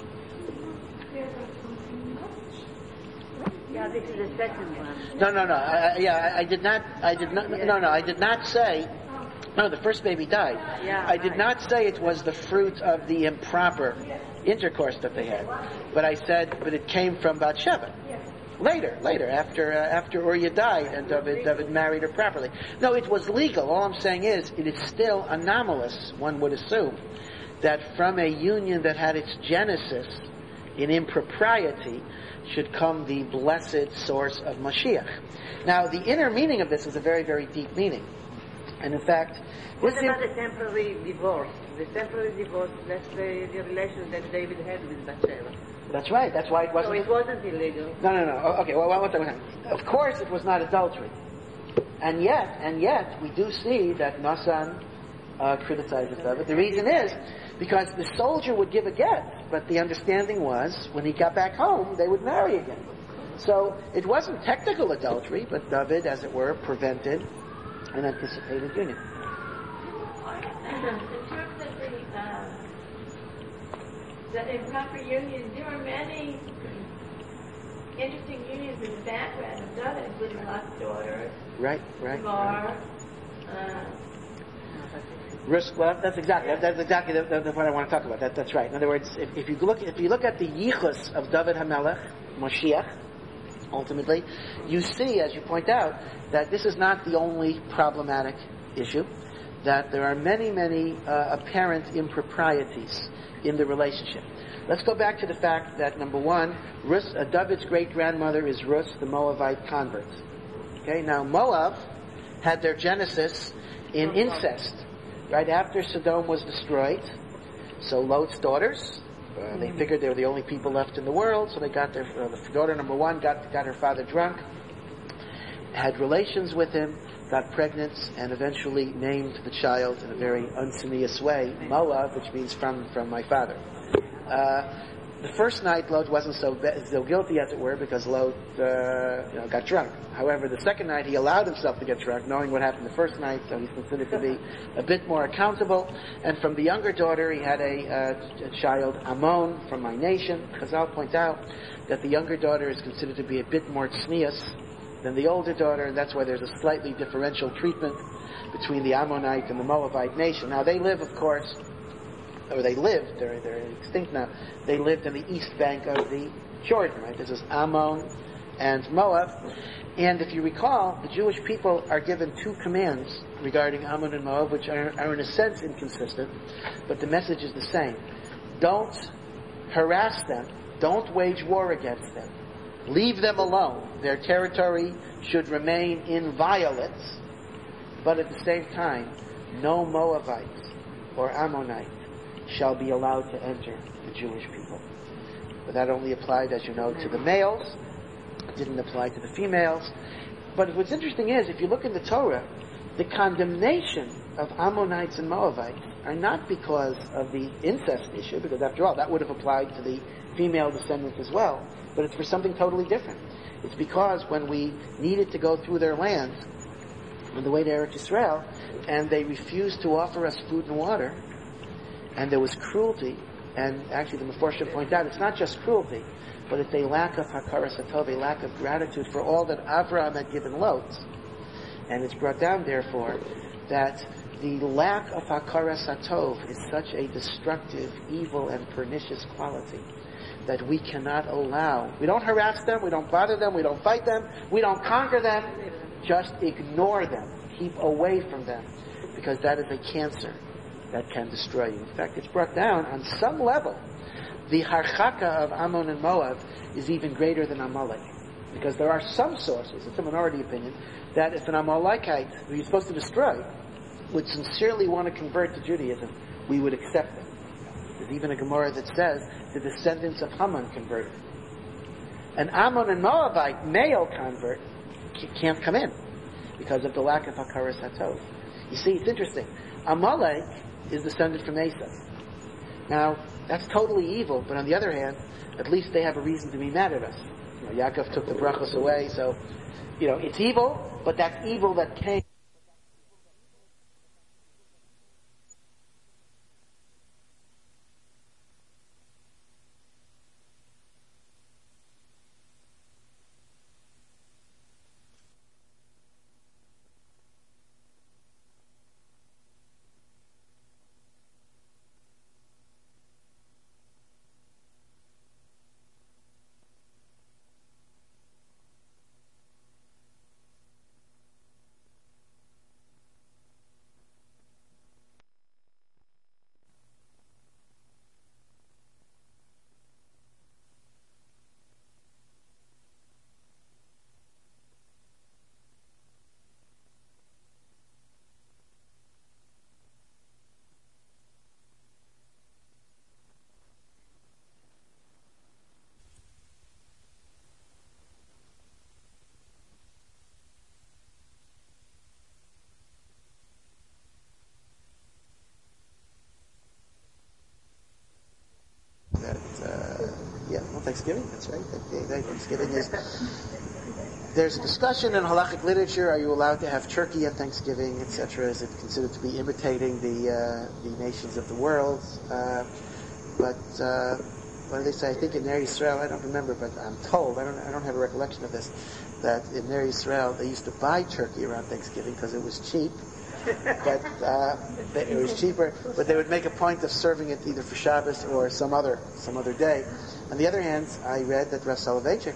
Yeah, this is the second one. No. I did not say. No, the first baby died. Yeah, I did not say it was the fruit of the improper intercourse that they had, but I said, but it came from Bathsheba. Later, after Uriah died and David married her properly. No, it was legal. All I'm saying is, it is still anomalous, one would assume, that from a union that had its genesis in impropriety should come the blessed source of Mashiach. Now, the inner meaning of this is a very, very deep meaning. And in fact, what about the temporary divorce? The temporary divorce, that's the relation that David had with Bathsheba. That's right. That's why it wasn't. So it wasn't illegal. No. Okay. Well, one time. Of course, it was not adultery. And yet, we do see that Nasan criticizes David. The reason is because the soldier would give a get, but the understanding was when he got back home, they would marry again. So it wasn't technical adultery, but David, as it were, prevented an anticipated union. In terms of the improper union, there were many interesting unions in the background of David, including Lot's daughter, Right. Tamar. Well, that's exactly the point I want to talk about. That's right. In other words, if you look at the yichus of David HaMelech, Moshiach, ultimately, you see, as you point out, that this is not the only problematic issue, that there are many, many apparent improprieties in the relationship. Let's go back to the fact that, number one, David's great-grandmother is Rus, the Moabite convert. Okay, now Moab had their genesis in incest, right after Sodom was destroyed. So Lot's daughters, they figured they were the only people left in the world, so they got their daughter number one got her father drunk, had relations with him, got pregnant, and eventually named the child in a very unsineous way Moab, which means from my father. The first night Lot wasn't so guilty, as it were, because Lot got drunk. However, the second night he allowed himself to get drunk, knowing what happened the first night, so he's considered to be a bit more accountable. And from the younger daughter, he had a child, Ammon, from my nation. Chazal point out that the younger daughter is considered to be a bit more tznius than the older daughter, and that's why there's a slightly differential treatment between the Ammonite and the Moabite nation. Now, they live, of course, or they lived, they're extinct now, they lived in the east bank of the Jordan, right? This is Ammon and Moab. And if you recall, the Jewish people are given two commands regarding Ammon and Moab, which are in a sense inconsistent, but the message is the same. Don't harass them. Don't wage war against them. Leave them alone. Their territory should remain inviolate, but at the same time, no Moabite or Ammonite shall be allowed to enter the Jewish people. But that only applied, as you know, to the males. It didn't apply to the females. But what's interesting is, if you look in the Torah, the condemnation of Ammonites and Moabites are not because of the incest issue, because after all, that would have applied to the female descendants as well, but it's for something totally different. It's because when we needed to go through their land on the way to Eretz Yisrael, and they refused to offer us food and water, and there was cruelty, and actually the Meforshim point out, it's not just cruelty, but it's a lack of hakaras hatov, a lack of gratitude for all that Avraham had given Lot. And it's brought down, therefore, that the lack of hakaras hatov is such a destructive, evil, and pernicious quality that we cannot allow. We don't harass them, we don't bother them, we don't fight them, we don't conquer them, just ignore them. Keep away from them, because that is a cancer that can destroy you. In fact, it's brought down on some level. The harchaka of Ammon and Moab is even greater than Amalek, because there are some sources, it's a minority opinion, that if an Amalekite who you're supposed to destroy would sincerely want to convert to Judaism, we would accept them. There's even a Gemara that says the descendants of Haman converted. An Ammon and Moabite male convert can't come in because of the lack of hakaras hatov. You see, it's interesting. Amalek is descended from Esau. Now, that's totally evil, but on the other hand, at least they have a reason to be mad at us. Yaakov took the brachos away, so, it's evil, but that's evil that came. Thanksgiving, that's right. Thanksgiving is... There's a discussion in halachic literature, are you allowed to have turkey at Thanksgiving, etc.? Is it considered to be imitating the nations of the world? But what do they say? I think in Ner Yisrael, I don't remember, but I'm told, I don't have a recollection of this, that in Ner Yisrael they used to buy turkey around Thanksgiving because it was cheap. But it was cheaper, but they would make a point of serving it either for Shabbos or some other day. On the other hand, I read that Rav Soloveitchik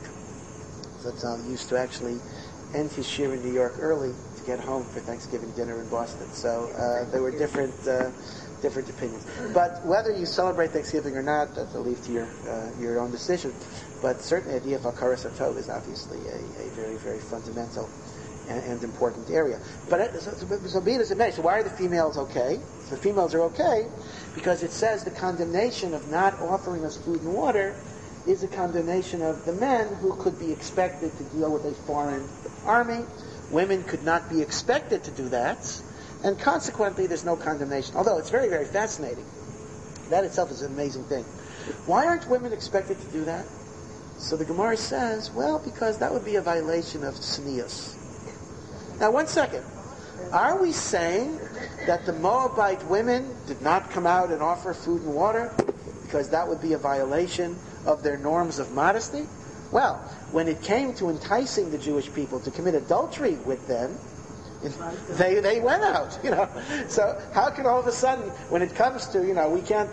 used to actually end his shir in New York early to get home for Thanksgiving dinner in Boston. So there were different opinions. But whether you celebrate Thanksgiving or not, that's a leave to your own decision. But certainly the idea of hakaras hatov is obviously a very, very fundamental and important area. But so be it as it may. So why are the females okay? The females are okay because it says the condemnation of not offering us food and water is a condemnation of the men who could be expected to deal with a foreign army. Women could not be expected to do that, and consequently there's no condemnation. Although it's very, very fascinating. That itself is an amazing thing. Why aren't women expected to do that? So the Gemara says, well, because that would be a violation of tznius. Now, one second. Are we saying that the Moabite women did not come out and offer food and water because that would be a violation of their norms of modesty? Well, when it came to enticing the Jewish people to commit adultery with them, they went out, So how can all of a sudden, when it comes to, we can't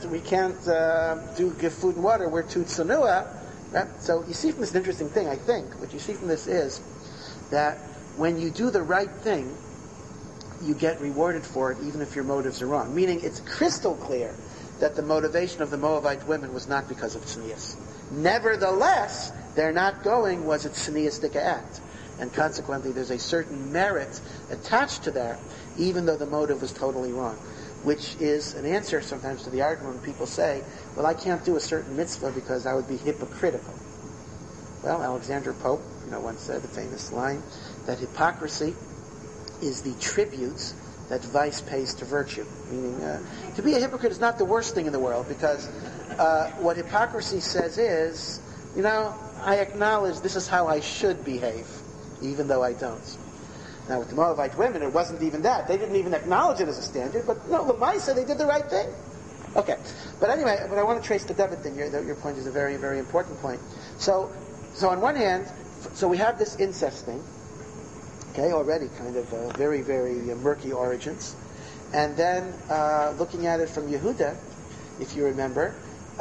give food and water, we're too tsunua, right? So you see from this an interesting thing, I think. What you see from this is that when you do the right thing, you get rewarded for it even if your motives are wrong. Meaning it's crystal clear that the motivation of the Moabite women was not because of tznius. Nevertheless, their not going was a tzniistic act. And consequently, there's a certain merit attached to that, even though the motive was totally wrong. which is an answer sometimes to the argument when people say, well, I can't do a certain mitzvah because I would be hypocritical. Well, Alexander Pope, once said the famous line that hypocrisy is the tribute that vice pays to virtue. Meaning, to be a hypocrite is not the worst thing in the world, because what hypocrisy says is, I acknowledge this is how I should behave, even though I don't. Now, with the Moabite women, it wasn't even that. They didn't even acknowledge it as a standard, but L'maisa, they did the right thing. Okay. But anyway, but I want to trace the David thing. Your point is a very, very important point. So on one hand, so we have this incest thing, okay, already kind of very, very murky origins. And then, looking at it from Yehuda, if you remember,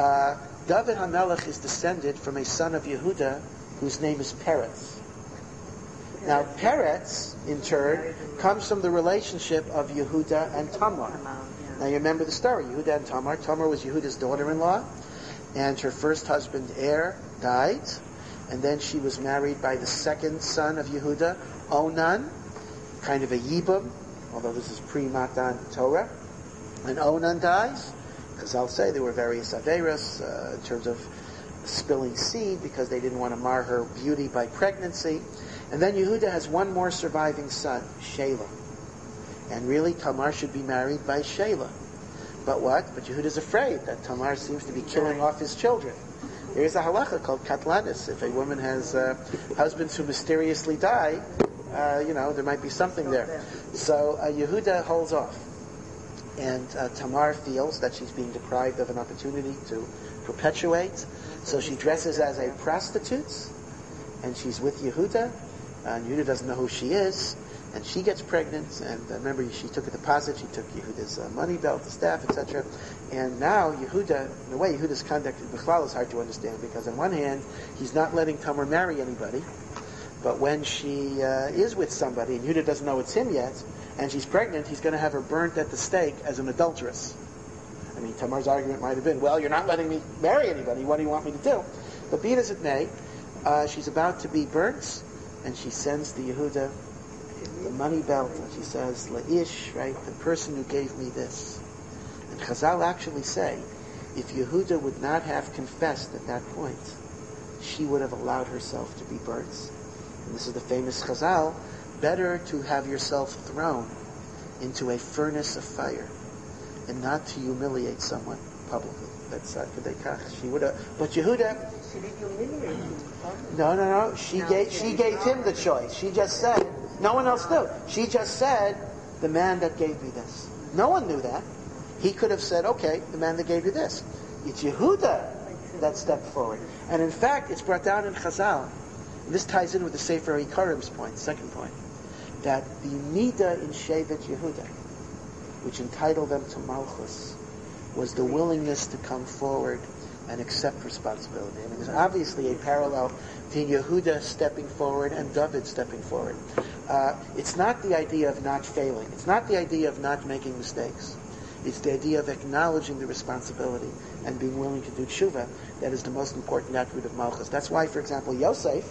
David HaMelech is descended from a son of Yehuda whose name is Peretz. Now, Peretz, in turn, comes from the relationship of Yehuda and Tamar. Now, you remember the story, Yehuda and Tamar. Tamar was Yehuda's daughter-in-law, and her first husband, Er, died, and then she was married by the second son of Yehuda, Onan, kind of a Yibum, although this is pre-Matan Torah. And Onan dies, because I'll say there were various Averas in terms of spilling seed, because they didn't want to mar her beauty by pregnancy. And then Yehuda has one more surviving son, Shelah. And really, Tamar should be married by Shelah. But what? But Yehuda's afraid that Tamar seems to be killing off his children. There is a halacha called katlanis. If a woman has husbands who mysteriously die, there might be something there. So Yehuda holds off. And Tamar feels that she's being deprived of an opportunity to perpetuate. So she dresses as a prostitute, and she's with Yehuda. And Yehuda doesn't know who she is, and she gets pregnant, and remember, she took a deposit, she took Yehuda's money belt, the staff, etc. And now Yehuda, in a way, Yehuda's conduct in Bechlal is hard to understand, because on one hand, he's not letting Tamar marry anybody, but when she is with somebody, and Yehuda doesn't know it's him yet, and she's pregnant, he's going to have her burnt at the stake as an adulteress. I mean, Tamar's argument might have been, well, you're not letting me marry anybody, what do you want me to do? But be it as it may, she's about to be burnt, and she sends to Yehuda the money belt, and she says, La'ish, right, the person who gave me this. And Chazal actually say, if Yehuda would not have confessed at that point, she would have allowed herself to be burnt. And this is the famous Chazal, better to have yourself thrown into a furnace of fire and not to humiliate someone publicly. That's Kedekach. She would have, but Yehuda, she didn't humiliate him. No. She gave him the choice. She just said, no one else knew. She just said, the man that gave me this. No one knew that. He could have said, okay, the man that gave you this. It's Yehuda that stepped forward. And in fact, it's brought down in Chazal. And this ties in with the Sefer Ikarim's point, second point, that the Nida in Shevet Yehuda, which entitled them to Malchus, was the willingness to come forward and accept responsibility. I mean, there's obviously a parallel between Yehuda stepping forward and David stepping forward. It's not the idea of not failing. It's not the idea of not making mistakes. It's the idea of acknowledging the responsibility and being willing to do tshuva that is the most important attribute of Malchus. That's why, for example, Yosef,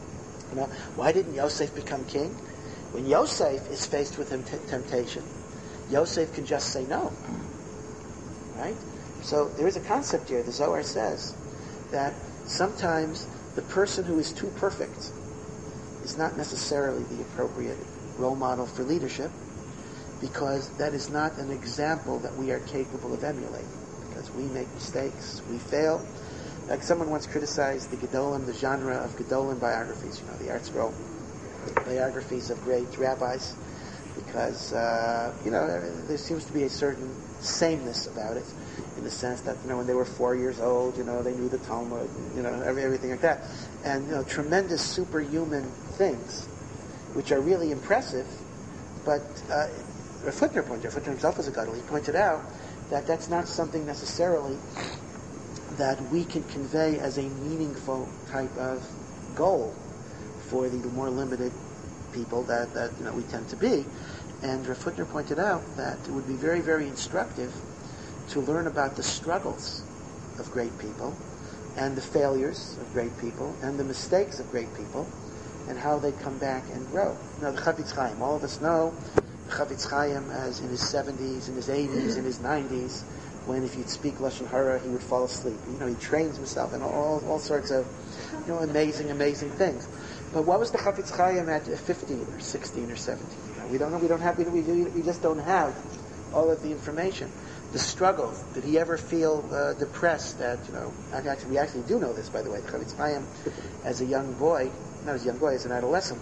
why didn't Yosef become king? When Yosef is faced with temptation, Yosef can just say no. Right? So there is a concept here. The Zohar says that sometimes the person who is too perfect is not necessarily the appropriate role model for leadership, because that is not an example that we are capable of emulating, because we make mistakes, we fail. Like someone once criticized the Gedolim, the genre of Gedolim biographies, the ArtScroll biographies of great rabbis, because, there seems to be a certain sameness about it, in the sense that, when they were 4 years old, they knew the Talmud, everything like that. And, tremendous superhuman things, which are really impressive, but Footner himself was a gadol. He pointed out that that's not something necessarily that we can convey as a meaningful type of goal for the more limited people that we tend to be. And Footner pointed out that it would be very, very instructive to learn about the struggles of great people and the failures of great people and the mistakes of great people and how they come back and grow. The Chafetz Chaim, all of us know Chavetz Chaim as in his 70s, in his 80s, in his 90s, when if you'd speak Lashon Hara, he would fall asleep. He trains himself in all sorts of, amazing things. But what was the Chavetz Chaim at 15 or 16 or 17? We don't know. We just don't have all of the information. The struggle. Did he ever feel depressed? We actually do know this, by the way. The Chavetz Chaim, as a young boy, not as a young boy, as an adolescent.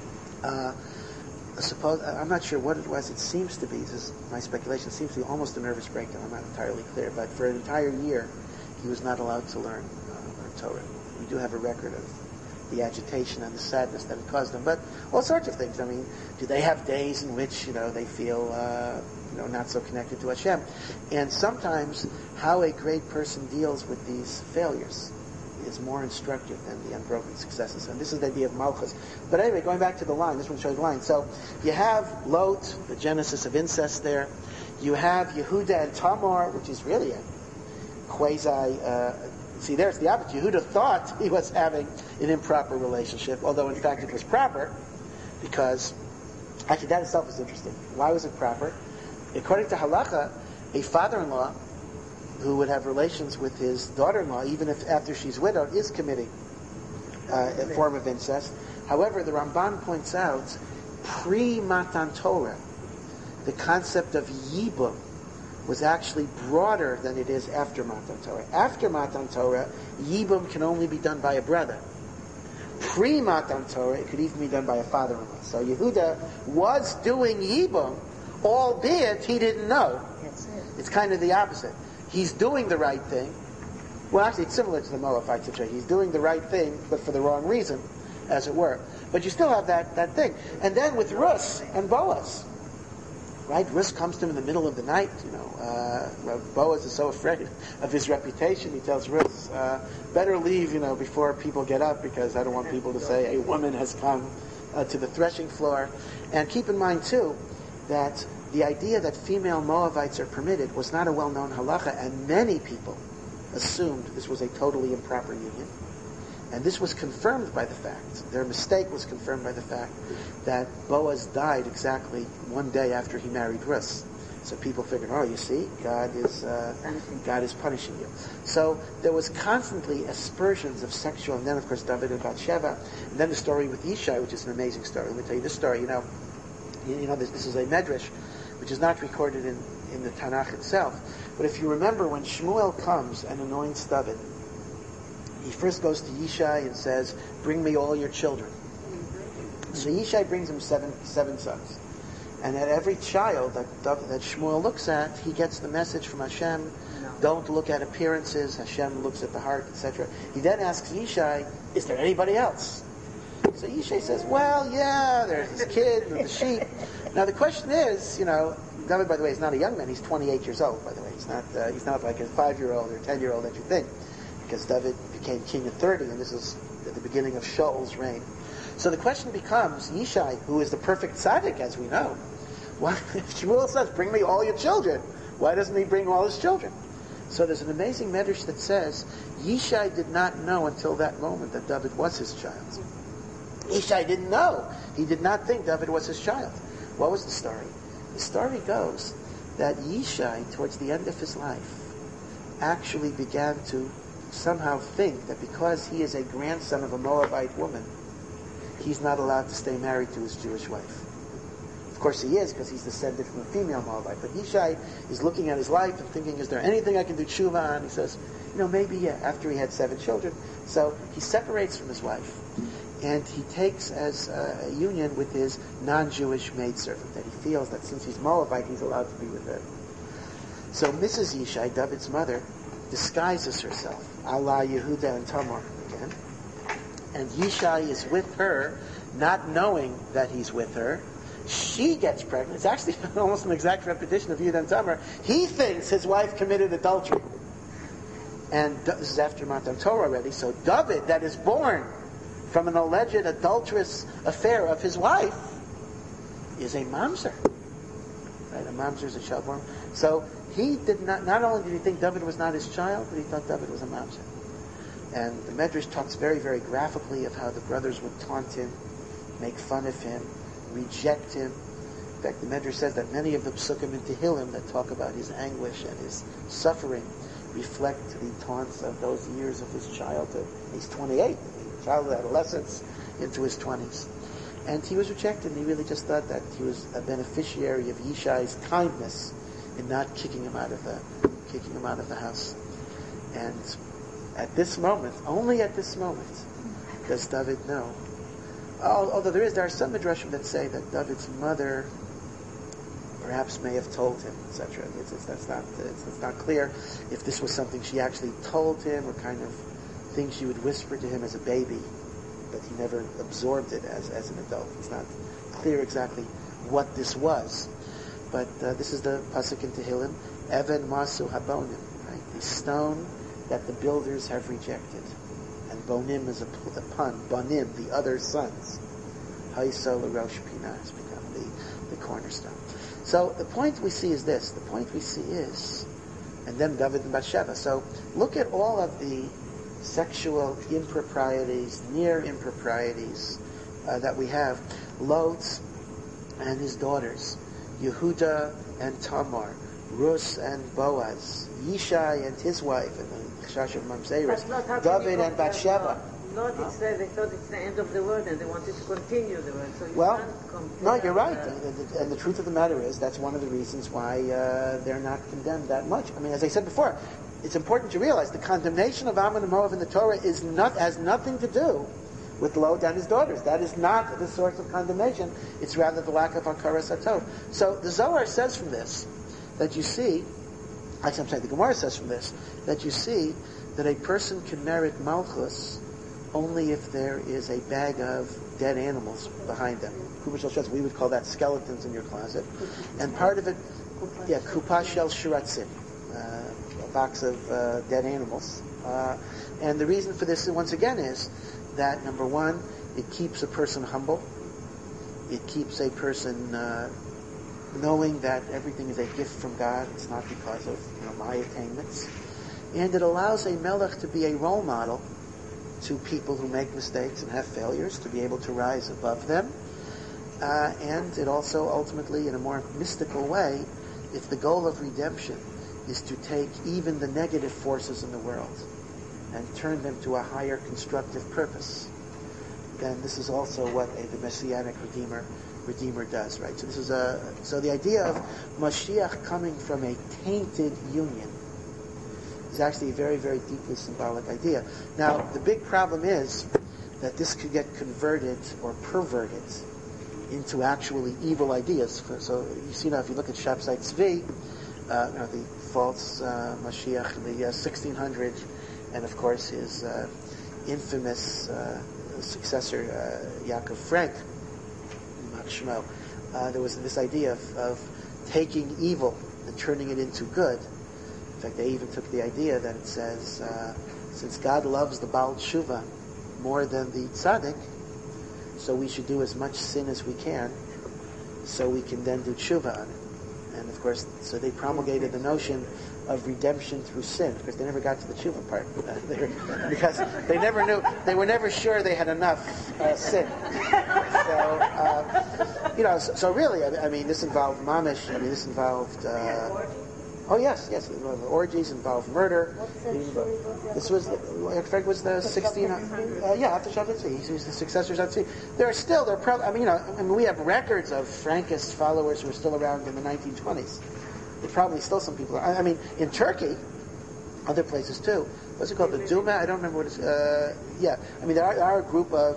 I'm not sure what it was. It seems to be, this is my speculation, it seems to be almost a nervous breakdown. I'm not entirely clear. But for an entire year, he was not allowed to learn Torah. We do have a record of the agitation and the sadness that it caused them. But all sorts of things. Do they have days in which, they feel, not so connected to Hashem? And sometimes how a great person deals with these failures is more instructive than the unbroken successes. And this is the idea of Malchus. But anyway, going back to the line, this one shows the line. So you have Lot, the genesis of incest there. You have Yehuda and Tamar, which is really a quasi... see, there's the opposite. Yehuda thought he was having an improper relationship, although in fact it was proper, because... Actually, that itself is interesting. Why was it proper? According to Halacha, a father-in-law who would have relations with his daughter-in-law, even if after she's widowed, is committing a form of incest. However, the Ramban points out, pre-Matan Torah, the concept of Yibum was actually broader than it is after Matan Torah. After Matan Torah, Yibum can only be done by a brother. Pre-Matan Torah, it could even be done by a father-in-law. So Yehuda was doing Yibum, albeit he didn't know. It's kind of the opposite. He's doing the right thing. Well, actually, it's similar to the Moabite situation. He's doing the right thing, but for the wrong reason, as it were. But you still have that thing. And then with Rus and Boaz, right? Rus comes to him in the middle of the night. Boaz is so afraid of his reputation. He tells Rus, better leave, before people get up, because I don't want people to say a woman has come to the threshing floor. And keep in mind, too, that the idea that female Moabites are permitted was not a well-known halacha, and many people assumed this was a totally improper union. And this was confirmed by the fact, their mistake was confirmed by the fact that Boaz died exactly one day after he married Rus. So people figured, you see, God is punishing you. So there was constantly aspersions of sexual, and then of course David and Bathsheba, and then the story with Yishai, which is an amazing story. Let me tell you this story. This is a medrash, which is not recorded in the Tanakh itself. But if you remember, when Shmuel comes and anoints David, he first goes to Yishai and says, bring me all your children. So Yishai brings him seven sons. And at every child that Shmuel looks at, he gets the message from Hashem, don't look at appearances, Hashem looks at the heart, etc. He then asks Yishai, is there anybody else? So Yishai says, well, yeah, there's this kid and the sheep. Now the question is, David, by the way, is not a young man. He's 28 years old, by the way. He's not like a 5-year-old or 10-year-old that you think, because David became king at 30, and this is at the beginning of Shaul's reign. So the question becomes, Yishai, who is the perfect tzaddik, as we know, if Shmuel says, bring me all your children, why doesn't he bring all his children? So there's an amazing medrash that says, Yishai did not know until that moment that David was his child. Yishai didn't know. He did not think David was his child. What was the story? The story goes that Yishai, towards the end of his life, actually began to somehow think that because he is a grandson of a Moabite woman, he's not allowed to stay married to his Jewish wife. Of course he is, because he's descended from a female Moabite. But Yishai is looking at his life and thinking, is there anything I can do tshuva on? He says, maybe after he had 7 children. So he separates from his wife. And he takes as a union with his non-Jewish maidservant, that he feels that since he's Moabite, he's allowed to be with her. So Mrs. Yishai, David's mother, disguises herself, a la Yehuda and Tamar again. And Yishai is with her, not knowing that he's with her. She gets pregnant. It's actually almost an exact repetition of Yehuda and Tamar. He thinks his wife committed adultery. And this is after Matan Torah already. So David, that is born from an alleged adulterous affair of his wife, is a mamzer. Right? A mamzer is a child born. So he did not only did he think David was not his child, but he thought David was a mamzer. And the Medrash talks very, very graphically of how the brothers would taunt him, make fun of him, reject him, In fact, the Medrash says that many of the psukim in Tehillim that talk about his anguish and his suffering reflect the taunts of those years of his childhood. He's 28, childhood, adolescence, into his 20s. And he was rejected, and he really just thought that he was a beneficiary of Yishai's kindness in not kicking him out of the house. And at this moment, only at this moment, does David know. Although there are some midrashim that say that David's mother perhaps may have told him, etc. It's not clear if this was something she actually told him or kind of thing she would whisper to him as a baby, but he never absorbed it as an adult. It's not clear exactly what this was. But this is the pasuk in Tehillim, Even Masu Habonim, right? The stone that the builders have rejected. And Bonim is a pun. Bonim, the other sons. Haiso L'Rosh Pinah has become the cornerstone. So the point we see is this. The point we see is, and then David and Bathsheba. So look at all of the sexual improprieties, near improprieties that we have. Lot and his daughters, Yehuda and Tamar, Rus and Boaz, Yishai and his wife, and the Chash of Mamzeris, David and Bathsheba. Lot, it said they thought it's the end of the world and they wanted to continue the world. So you're right. And the truth of the matter is that's one of the reasons why they're not condemned that much. I mean, as I said before, it's important to realize the condemnation of Ammon and Moab in the Torah has nothing to do with Lot and his daughters. That is not the source of condemnation. It's rather the lack of Hakaras Hatov. So the Zohar says from this that you see, the Gemara says from this that you see that a person can merit Malchus only if there is a bag of dead animals behind them. We would call that skeletons in your closet. And part of it, Kupa Shel Shiratzim, a box of dead animals. And the reason for this, once again, is that, number one, it keeps a person humble. It keeps a person knowing that everything is a gift from God. It's not because of my attainments. And it allows a melech to be a role model to people who make mistakes and have failures, to be able to rise above them. And it also ultimately, in a more mystical way, if the goal of redemption is to take even the negative forces in the world and turn them to a higher constructive purpose, then this is also what the Messianic Redeemer does, right? So this is the idea of Mashiach coming from a tainted union is actually a very, very deeply symbolic idea. Now, the big problem is that this could get converted or perverted into actually evil ideas. So you see now, if you look at Shabtai Tzvi, the false Mashiach in the 1600s, and of course his infamous successor, Yaakov Frank, Shmo, there was this idea of taking evil and turning it into good. In fact, they even took the idea that it says, since God loves the Baal Tshuva more than the Tzaddik, so we should do as much sin as we can, so we can then do Tshuva on it. And of course, so they promulgated the notion of redemption through sin, because they never got to the Tshuva part, because they were never sure they had enough sin. So really, I mean, this involved mamish. This involved. Yes. Orgies involved murder. This was the 16. After Shabtai Tzvi, he was the successor of Shabtai Tzvi. There are probably. We have records of Frankist followers who are still around in the 1920s. There's probably still some people. In Turkey, other places too. What's it called? The Duma? I don't remember what it's. There are a group of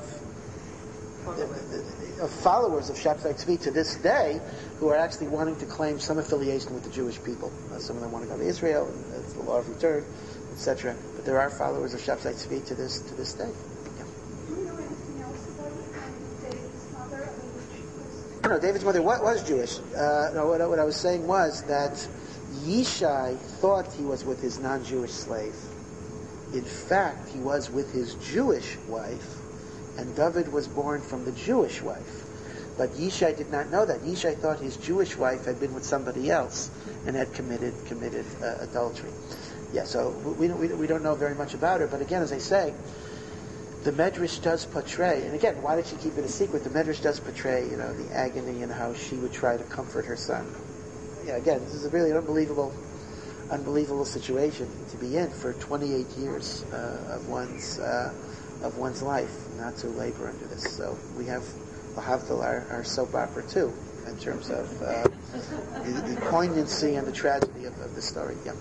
followers of Shabtai Tzvi to this day who are actually wanting to claim some affiliation with the Jewish people. Some of them want to go to Israel, and it's the law of return, etc. But there are followers of Shabtai Tzvi to this day. Yeah. Do you know anything else about David's mother? No, David's mother was Jewish. What I was saying was that Yishai thought he was with his non-Jewish slave. In fact, he was with his Jewish wife, and David was born from the Jewish wife. But Yishai did not know that. Yishai thought his Jewish wife had been with somebody else and had committed adultery. Yeah, so we don't know very much about her. But again, as I say, the Medrash does portray, and again, why did she keep it a secret? The Medrash does portray, the agony and how she would try to comfort her son. Yeah, again, this is a really unbelievable situation to be in for 28 years of one's life, not to labor under this. So we have Lahavdil, our soap opera too, in terms of the poignancy and the tragedy of the story. Yeah.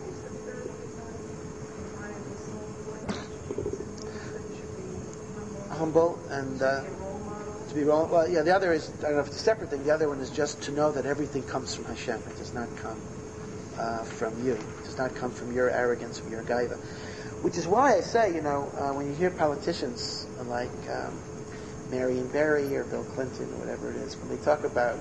Humble and to be wrong. Well, yeah. The other is, I don't know if it's a separate thing. The other one is just to know that everything comes from Hashem. It does not come from you. It does not come from your arrogance, from your gaiva. Which is why I say, when you hear politicians like Marion Barry or Bill Clinton or whatever it is, when they talk about,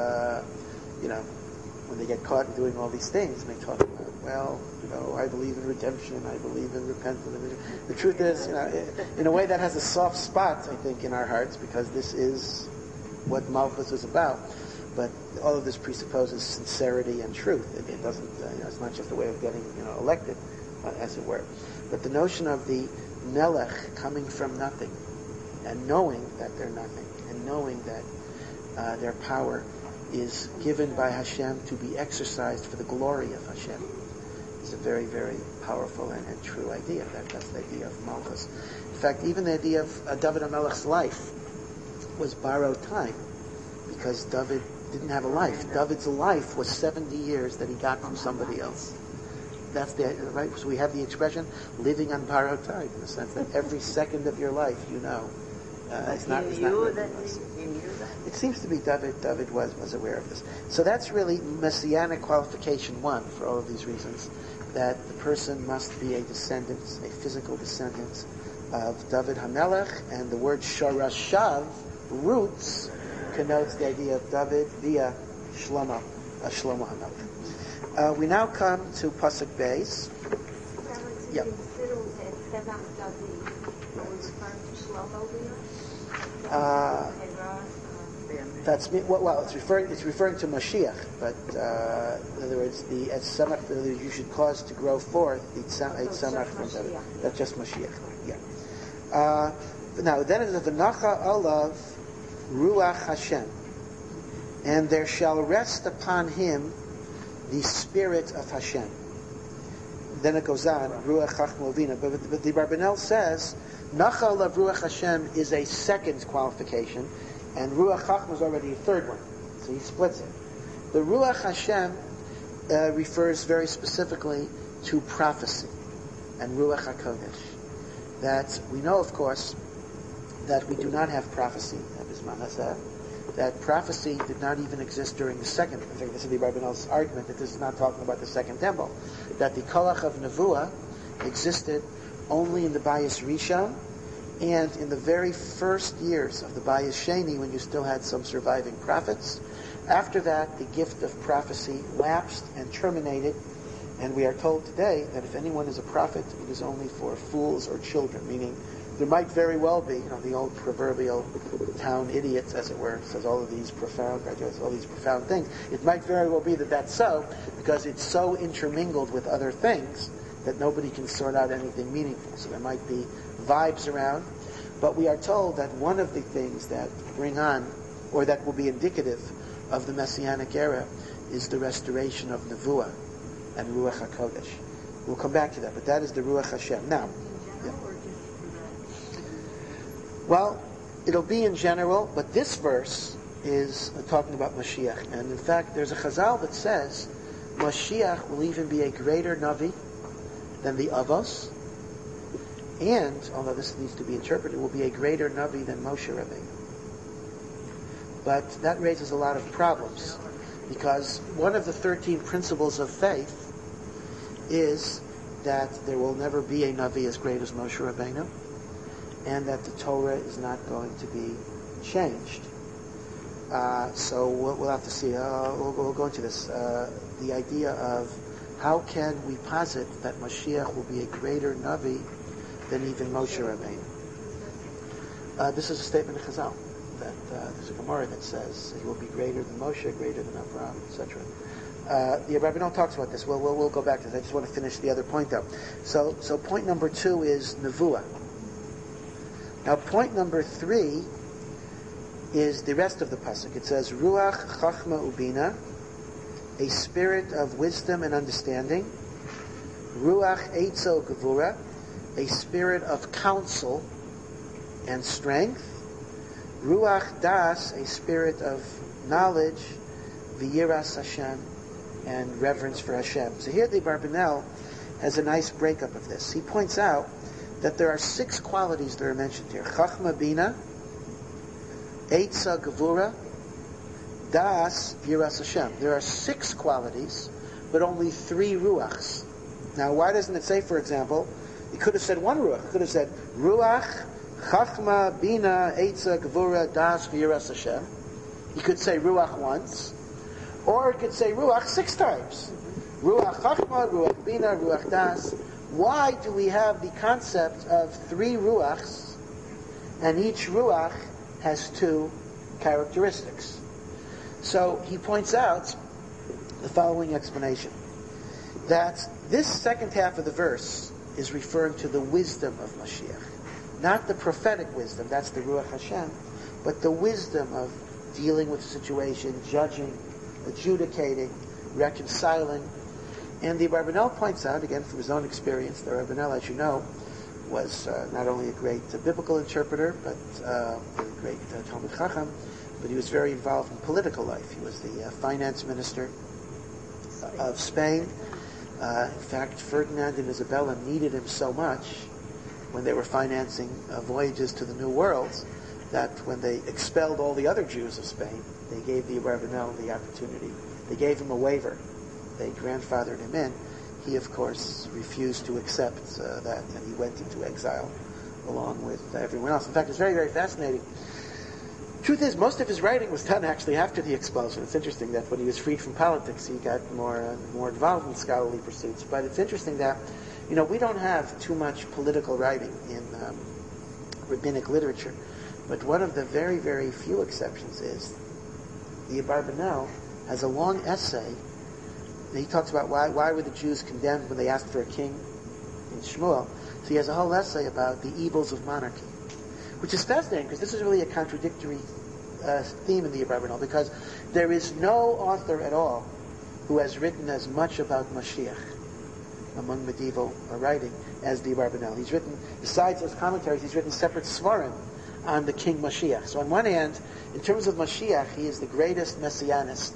when they get caught doing all these things, and they talk about, I believe in redemption, I believe in repentance. The truth is, in a way that has a soft spot, I think, in our hearts, because this is what Malchus is about. But all of this presupposes sincerity and truth. It doesn't, it's not just a way of getting, elected, as it were. But the notion of the Melech coming from nothing, and knowing that they're nothing, and knowing that their power is given by Hashem to be exercised for the glory of Hashem, is a very, very powerful and true idea. That's the idea of Malchus. In fact, even the idea of David HaMelech's life was borrowed time, because David didn't have a life. David's life was 70 years that he got from somebody else. That's right. So we have the expression living on borrowed time, in the sense that every second of your life, it's not. He knew that. It seems to be David was aware of this. So that's really messianic qualification one for all of these reasons, that the person must be a descendant, a physical descendant of David HaMelech, and the word Shorashav, roots, connotes the idea of David via Shlomo HaMelech. We now come to Pasuk Beis. Yeah. That's well. It's referring to Mashiach, but in other words, the Tzemach you should cause to grow forth the Tzemach from David. That's just Mashiach. Yeah. Now then it is V'nacha alav Ruach Hashem, and there shall rest upon him the Spirit of Hashem. Then it goes on, Ruach Chachma Uvina. But the Barbanel says, Nachal of Ruach Hashem is a second qualification, and Ruach Chachma is already a third one. So he splits it. The Ruach Hashem refers very specifically to prophecy, and Ruach HaKodesh. That we know, of course, that we do not have prophecy at Bisman Hazeh. That prophecy did not even exist during the second. I think this is the Barbanel's argument that this is not talking about the second temple. That the Kolach of Nevuah existed only in the Bayis Rishon and in the very first years of the Bayis Sheni, when you still had some surviving prophets. After that, the gift of prophecy lapsed and terminated, and we are told today that if anyone is a prophet, it is only for fools or children, meaning there might very well be, the old proverbial town idiots, as it were, says all these profound things. It might very well be that that's so, because it's so intermingled with other things that nobody can sort out anything meaningful. So there might be vibes around, but we are told that one of the things that bring on, or that will be indicative of the Messianic era, is the restoration of Nevuah and Ruach HaKodesh. We'll come back to that, but that is the Ruach Hashem. Now, yeah. Well, it'll be in general, but this verse is talking about Mashiach. And in fact, there's a Chazal that says Mashiach will even be a greater Navi than the Avos. And, although this needs to be interpreted, will be a greater Navi than Moshe Rabbeinu. But that raises a lot of problems, because one of the 13 principles of faith is that there will never be a Navi as great as Moshe Rabbeinu, and that the Torah is not going to be changed. So we'll have to see. We'll go into this. The idea of how can we posit that Mashiach will be a greater Navi than even Moshe Rabbeinu. This is a statement of Chazal, that there's a Gemara that says he will be greater than Moshe, greater than Abraham, etc. The Rabbeinu talks about this. We'll go back to this. I just want to finish the other point, though. So point number 2 is Nevuah. Now, point number 3 is the rest of the pasuk. It says, Ruach Chachma Ubina, a spirit of wisdom and understanding. Ruach Eitzo Gevura, a spirit of counsel and strength. Ruach Das, a spirit of knowledge. V'yiras Hashem, and reverence for Hashem. So here the Abarbanel has a nice breakup of this. He points out that there are 6 qualities that are mentioned here. Chachma Bina, Eitza Gevura, Das, Yiras Hashem. There are 6 qualities, but only 3 ruachs. Now, why doesn't it say, for example, it could have said 1 ruach. It could have said, Ruach, Chachma, Bina, Eitza, Gevura, Das, Yiras Hashem. You could say ruach once, or it could say ruach 6 times. Ruach Chachma, Ruach Bina, Ruach Das. Why do we have the concept of 3 ruachs, and each ruach has 2 characteristics? So he points out the following explanation, that this second half of the verse is referring to the wisdom of Mashiach. Not the prophetic wisdom, that's the Ruach Hashem, but the wisdom of dealing with the situation, judging, adjudicating, reconciling. And the Abarbanel points out, again from his own experience, the Abarbanel, as you know, was not only a great biblical interpreter, but a great Talmud Chacham, but he was very involved in political life. He was the finance minister of Spain. In fact, Ferdinand and Isabella needed him so much when they were financing voyages to the New World, that when they expelled all the other Jews of Spain, they gave the Abarbanel the opportunity. They gave him a waiver. They grandfathered him in. He, of course, refused to accept that, and he went into exile along with everyone else. In fact, it's very, very fascinating. Truth is, most of his writing was done actually after the expulsion. It's interesting that when he was freed from politics, he got more involved in scholarly pursuits. But it's interesting that, we don't have too much political writing in rabbinic literature. But one of the very, very few exceptions is the Abarbanel has a long essay. He talks about why were the Jews condemned when they asked for a king in Shmuel. So he has a whole essay about the evils of monarchy, which is fascinating because this is really a contradictory theme in the Abarbanel, because there is no author at all who has written as much about Mashiach among medieval writing as the Abarbanel. He's written, besides his commentaries, he's written separate svarim on the King Mashiach. So on one hand, in terms of Mashiach, he is the greatest messianist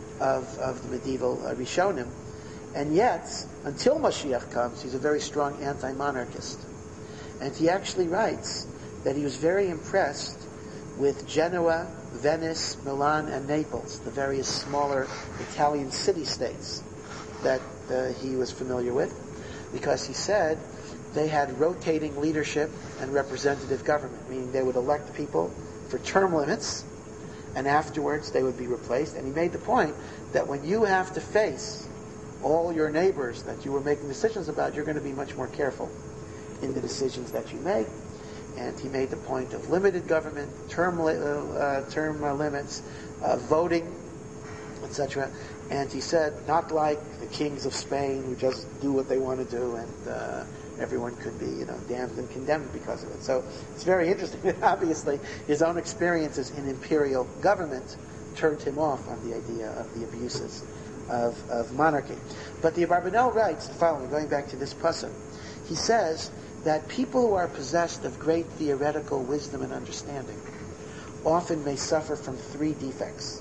of the medieval Rishonim, and yet, until Mashiach comes, he's a very strong anti-monarchist. And he actually writes that he was very impressed with Genoa, Venice, Milan, and Naples, the various smaller Italian city-states that he was familiar with, because he said they had rotating leadership and representative government, meaning they would elect people for term limits, and afterwards they would be replaced. And he made the point that when you have to face all your neighbors that you were making decisions about, you're going to be much more careful in the decisions that you make. And he made the point of limited government, term limits, voting, etc. And he said, not like the kings of Spain who just do what they want to do, and everyone could be, damned and condemned because of it. So it's very interesting that obviously his own experiences in imperial government turned him off on the idea of the abuses of monarchy. But the Abarbanel writes the following, going back to this pasuk. He says that people who are possessed of great theoretical wisdom and understanding often may suffer from 3 defects.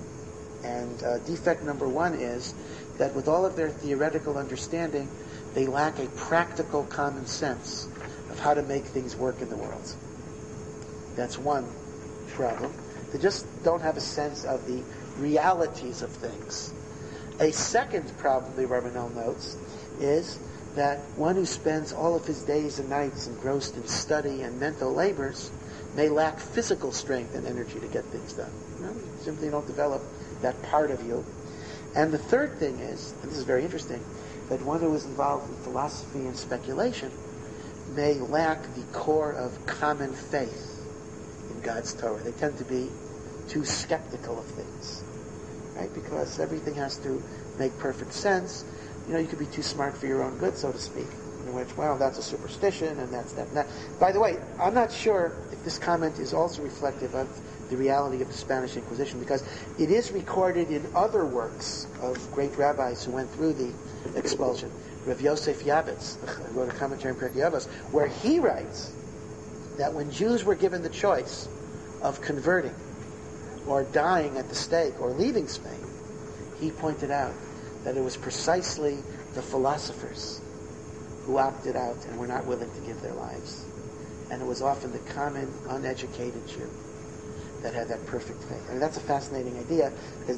And defect number 1 is that with all of their theoretical understanding, they lack a practical common sense of how to make things work in the world. That's one problem. They just don't have a sense of the realities of things. A second problem, the Abarbanel notes, is that one who spends all of his days and nights engrossed in study and mental labors may lack physical strength and energy to get things done. You simply don't develop that part of you. And the third thing is, and this is very interesting, that one who is involved in philosophy and speculation may lack the core of common faith in God's Torah. They tend to be too skeptical of things, right? Because everything has to make perfect sense. You could be too smart for your own good, so to speak. which, well, that's a superstition, and that's that and that. By the way, I'm not sure if this comment is also reflective of the reality of the Spanish Inquisition, because it is recorded in other works of great rabbis who went through the expulsion. Rav Yosef Yabetz wrote a commentary on Pirkei Avos, where he writes that when Jews were given the choice of converting or dying at the stake or leaving Spain, he pointed out that it was precisely the philosophers who opted out and were not willing to give their lives. And it was often the common, uneducated Jew that had that perfect faith. I mean, that's a fascinating idea, because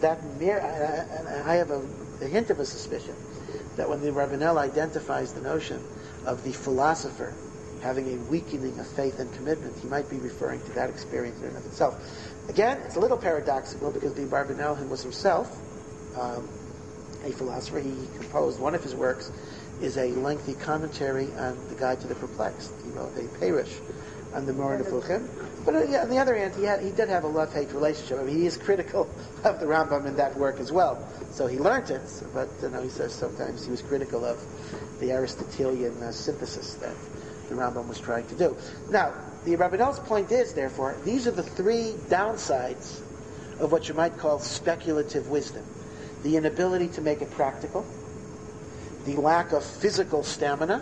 I have a hint of a suspicion that when the Rabbanel identifies the notion of the philosopher having a weakening of faith and commitment, he might be referring to that experience in and of itself. Again, it's a little paradoxical, because the Barbanel was himself a philosopher. He composed, one of his works is a lengthy commentary on the Guide to the Perplexed. He wrote a Perish on the Moreh Nevuchim. But on the other hand, he did have a love-hate relationship. I mean, he is critical of the Rambam in that work as well. So he learned it, but he says sometimes he was critical of the Aristotelian synthesis that the Rambam was trying to do. Now, the Rabbanel's point is, therefore, these are the three downsides of what you might call speculative wisdom. The inability to make it practical, the lack of physical stamina,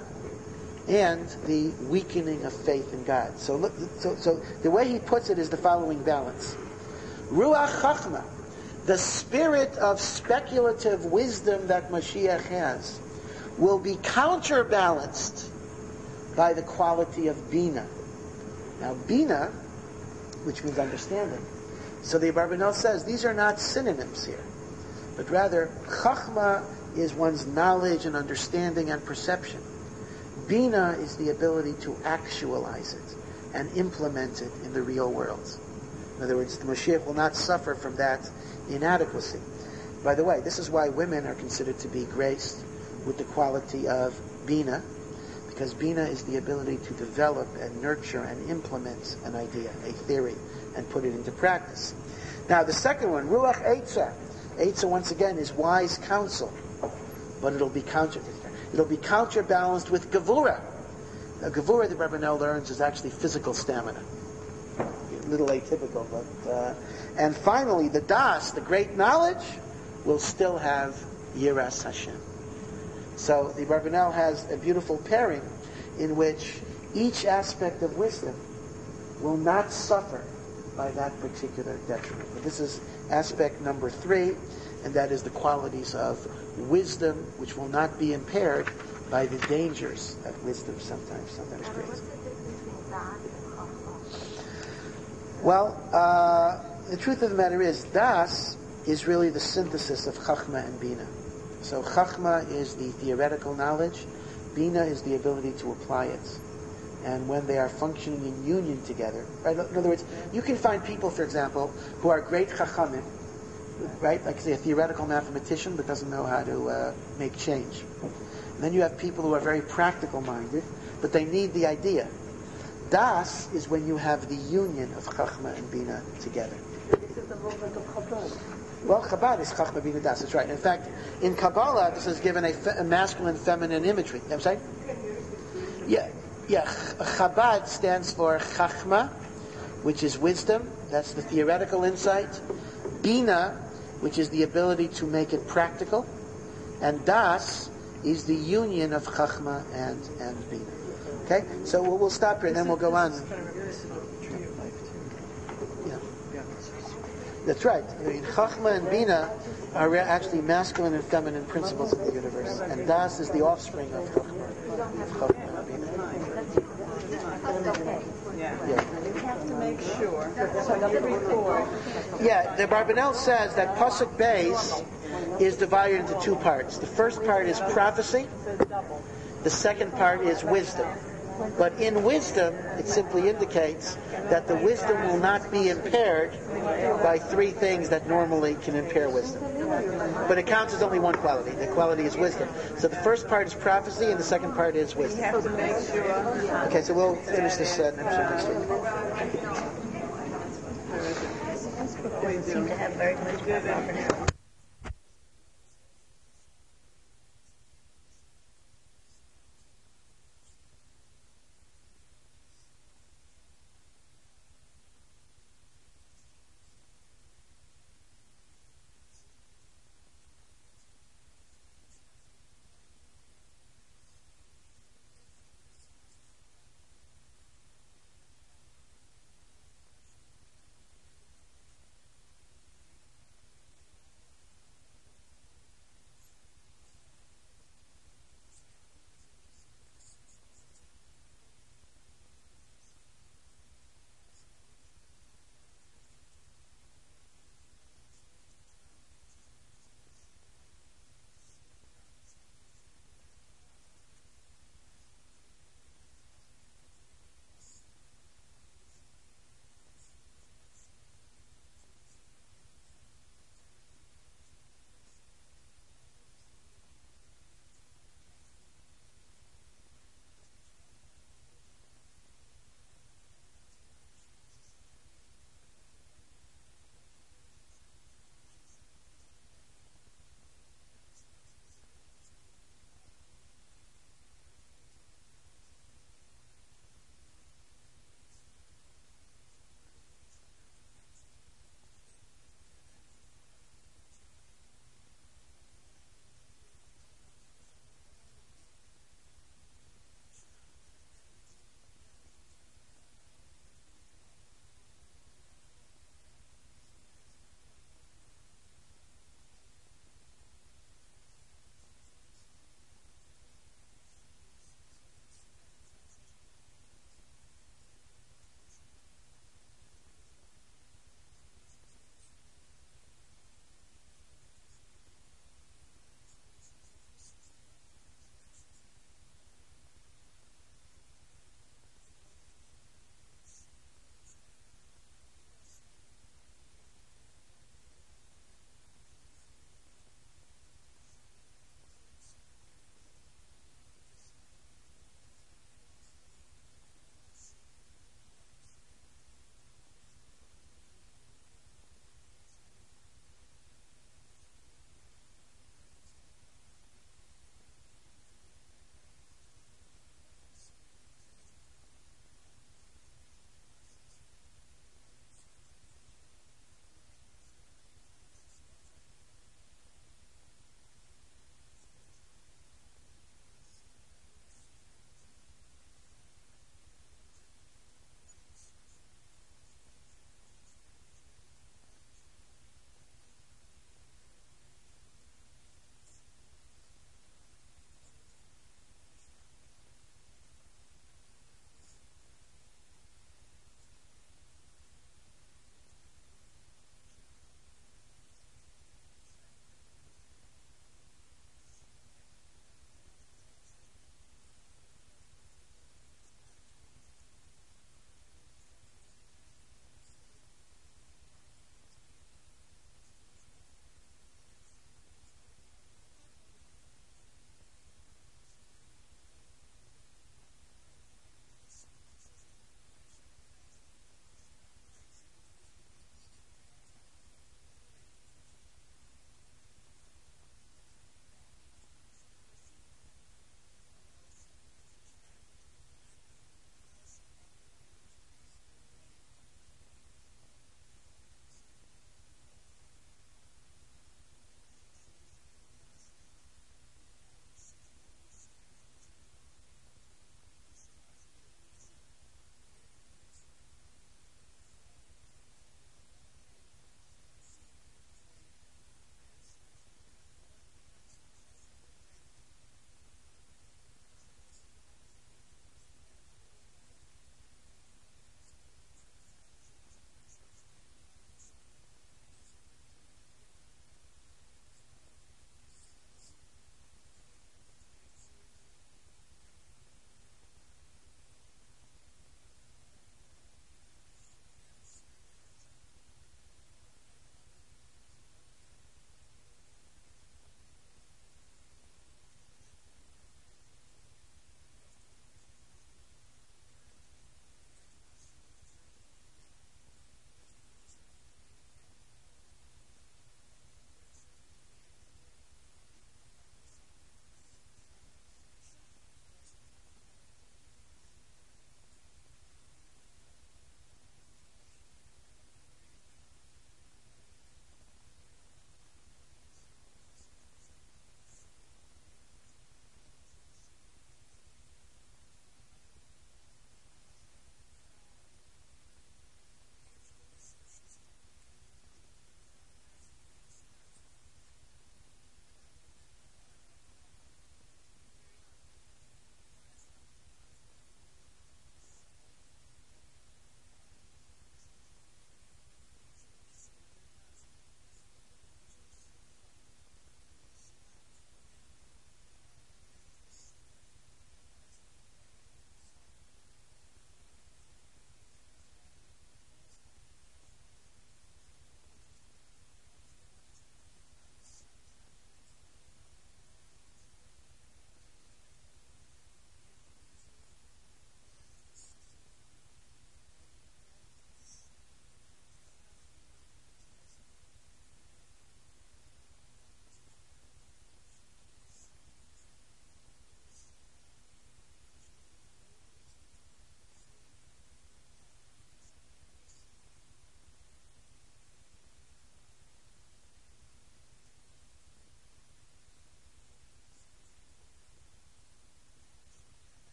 and the weakening of faith in God. So the way he puts it is the following balance. Ruach Chachma, the spirit of speculative wisdom that Mashiach has, will be counterbalanced by the quality of Bina. Now, Bina, which means understanding. So the Barbanel says these are not synonyms here, but rather Chachma is one's knowledge and understanding and perception. Bina is the ability to actualize it and implement it in the real world. In other words, the Mashiach will not suffer from that inadequacy. By the way, this is why women are considered to be graced with the quality of Bina, because Bina is the ability to develop and nurture and implement an idea, a theory, and put it into practice. Now, the second one, Ruach Eitzah. Eitzah, once again, is wise counsel, but it'll be counterbalanced with Gevura. Now, Gevura, the Barbanel learns, is actually physical stamina. A little atypical, but... and finally, the Das, the great knowledge, will still have Yiras Hashem. So the Barbanel has a beautiful pairing in which each aspect of wisdom will not suffer by that particular detriment. But this is aspect number 3, and that is the qualities of wisdom which will not be impaired by the dangers that wisdom sometimes creates. Well, the truth of the matter is, Das is really the synthesis of Chachma and Bina. So Chachma is the theoretical knowledge, Bina is the ability to apply it. And when they are functioning in union together, right? In other words, you can find people, for example, who are great Chachamim, right? Like, say, a theoretical mathematician but doesn't know how to make change. And then you have people who are very practical-minded, but they need the idea. Das is when you have the union of Chachma and Bina together. This is the movement of Chabad. Well, Chabad is Chachma, Bina, Das. That's right. In fact, in Kabbalah, this is given a masculine, feminine imagery. You know what I'm saying? Yeah. Chabad stands for Chachma, which is wisdom. That's the theoretical insight. Bina, which is the ability to make it practical. And Das is the union of Chachma and Bina. Okay? So we'll stop here and then we'll go on. That's right. I mean, Chachma and Bina are actually masculine and feminine principles of the universe. And Das is the offspring of Chachma and Bina. Yeah. You have to make sure. Yeah, the Barbanel says that Pasuk Beis is divided into 2 parts. The first part is prophecy. The second part is wisdom. But in wisdom, it simply indicates that the wisdom will not be impaired by 3 things that normally can impair wisdom. But it counts as only one quality. The quality is wisdom. So the first part is prophecy, and the second part is wisdom. You have to make sure. Okay, so we'll finish this next week. Seem to have very much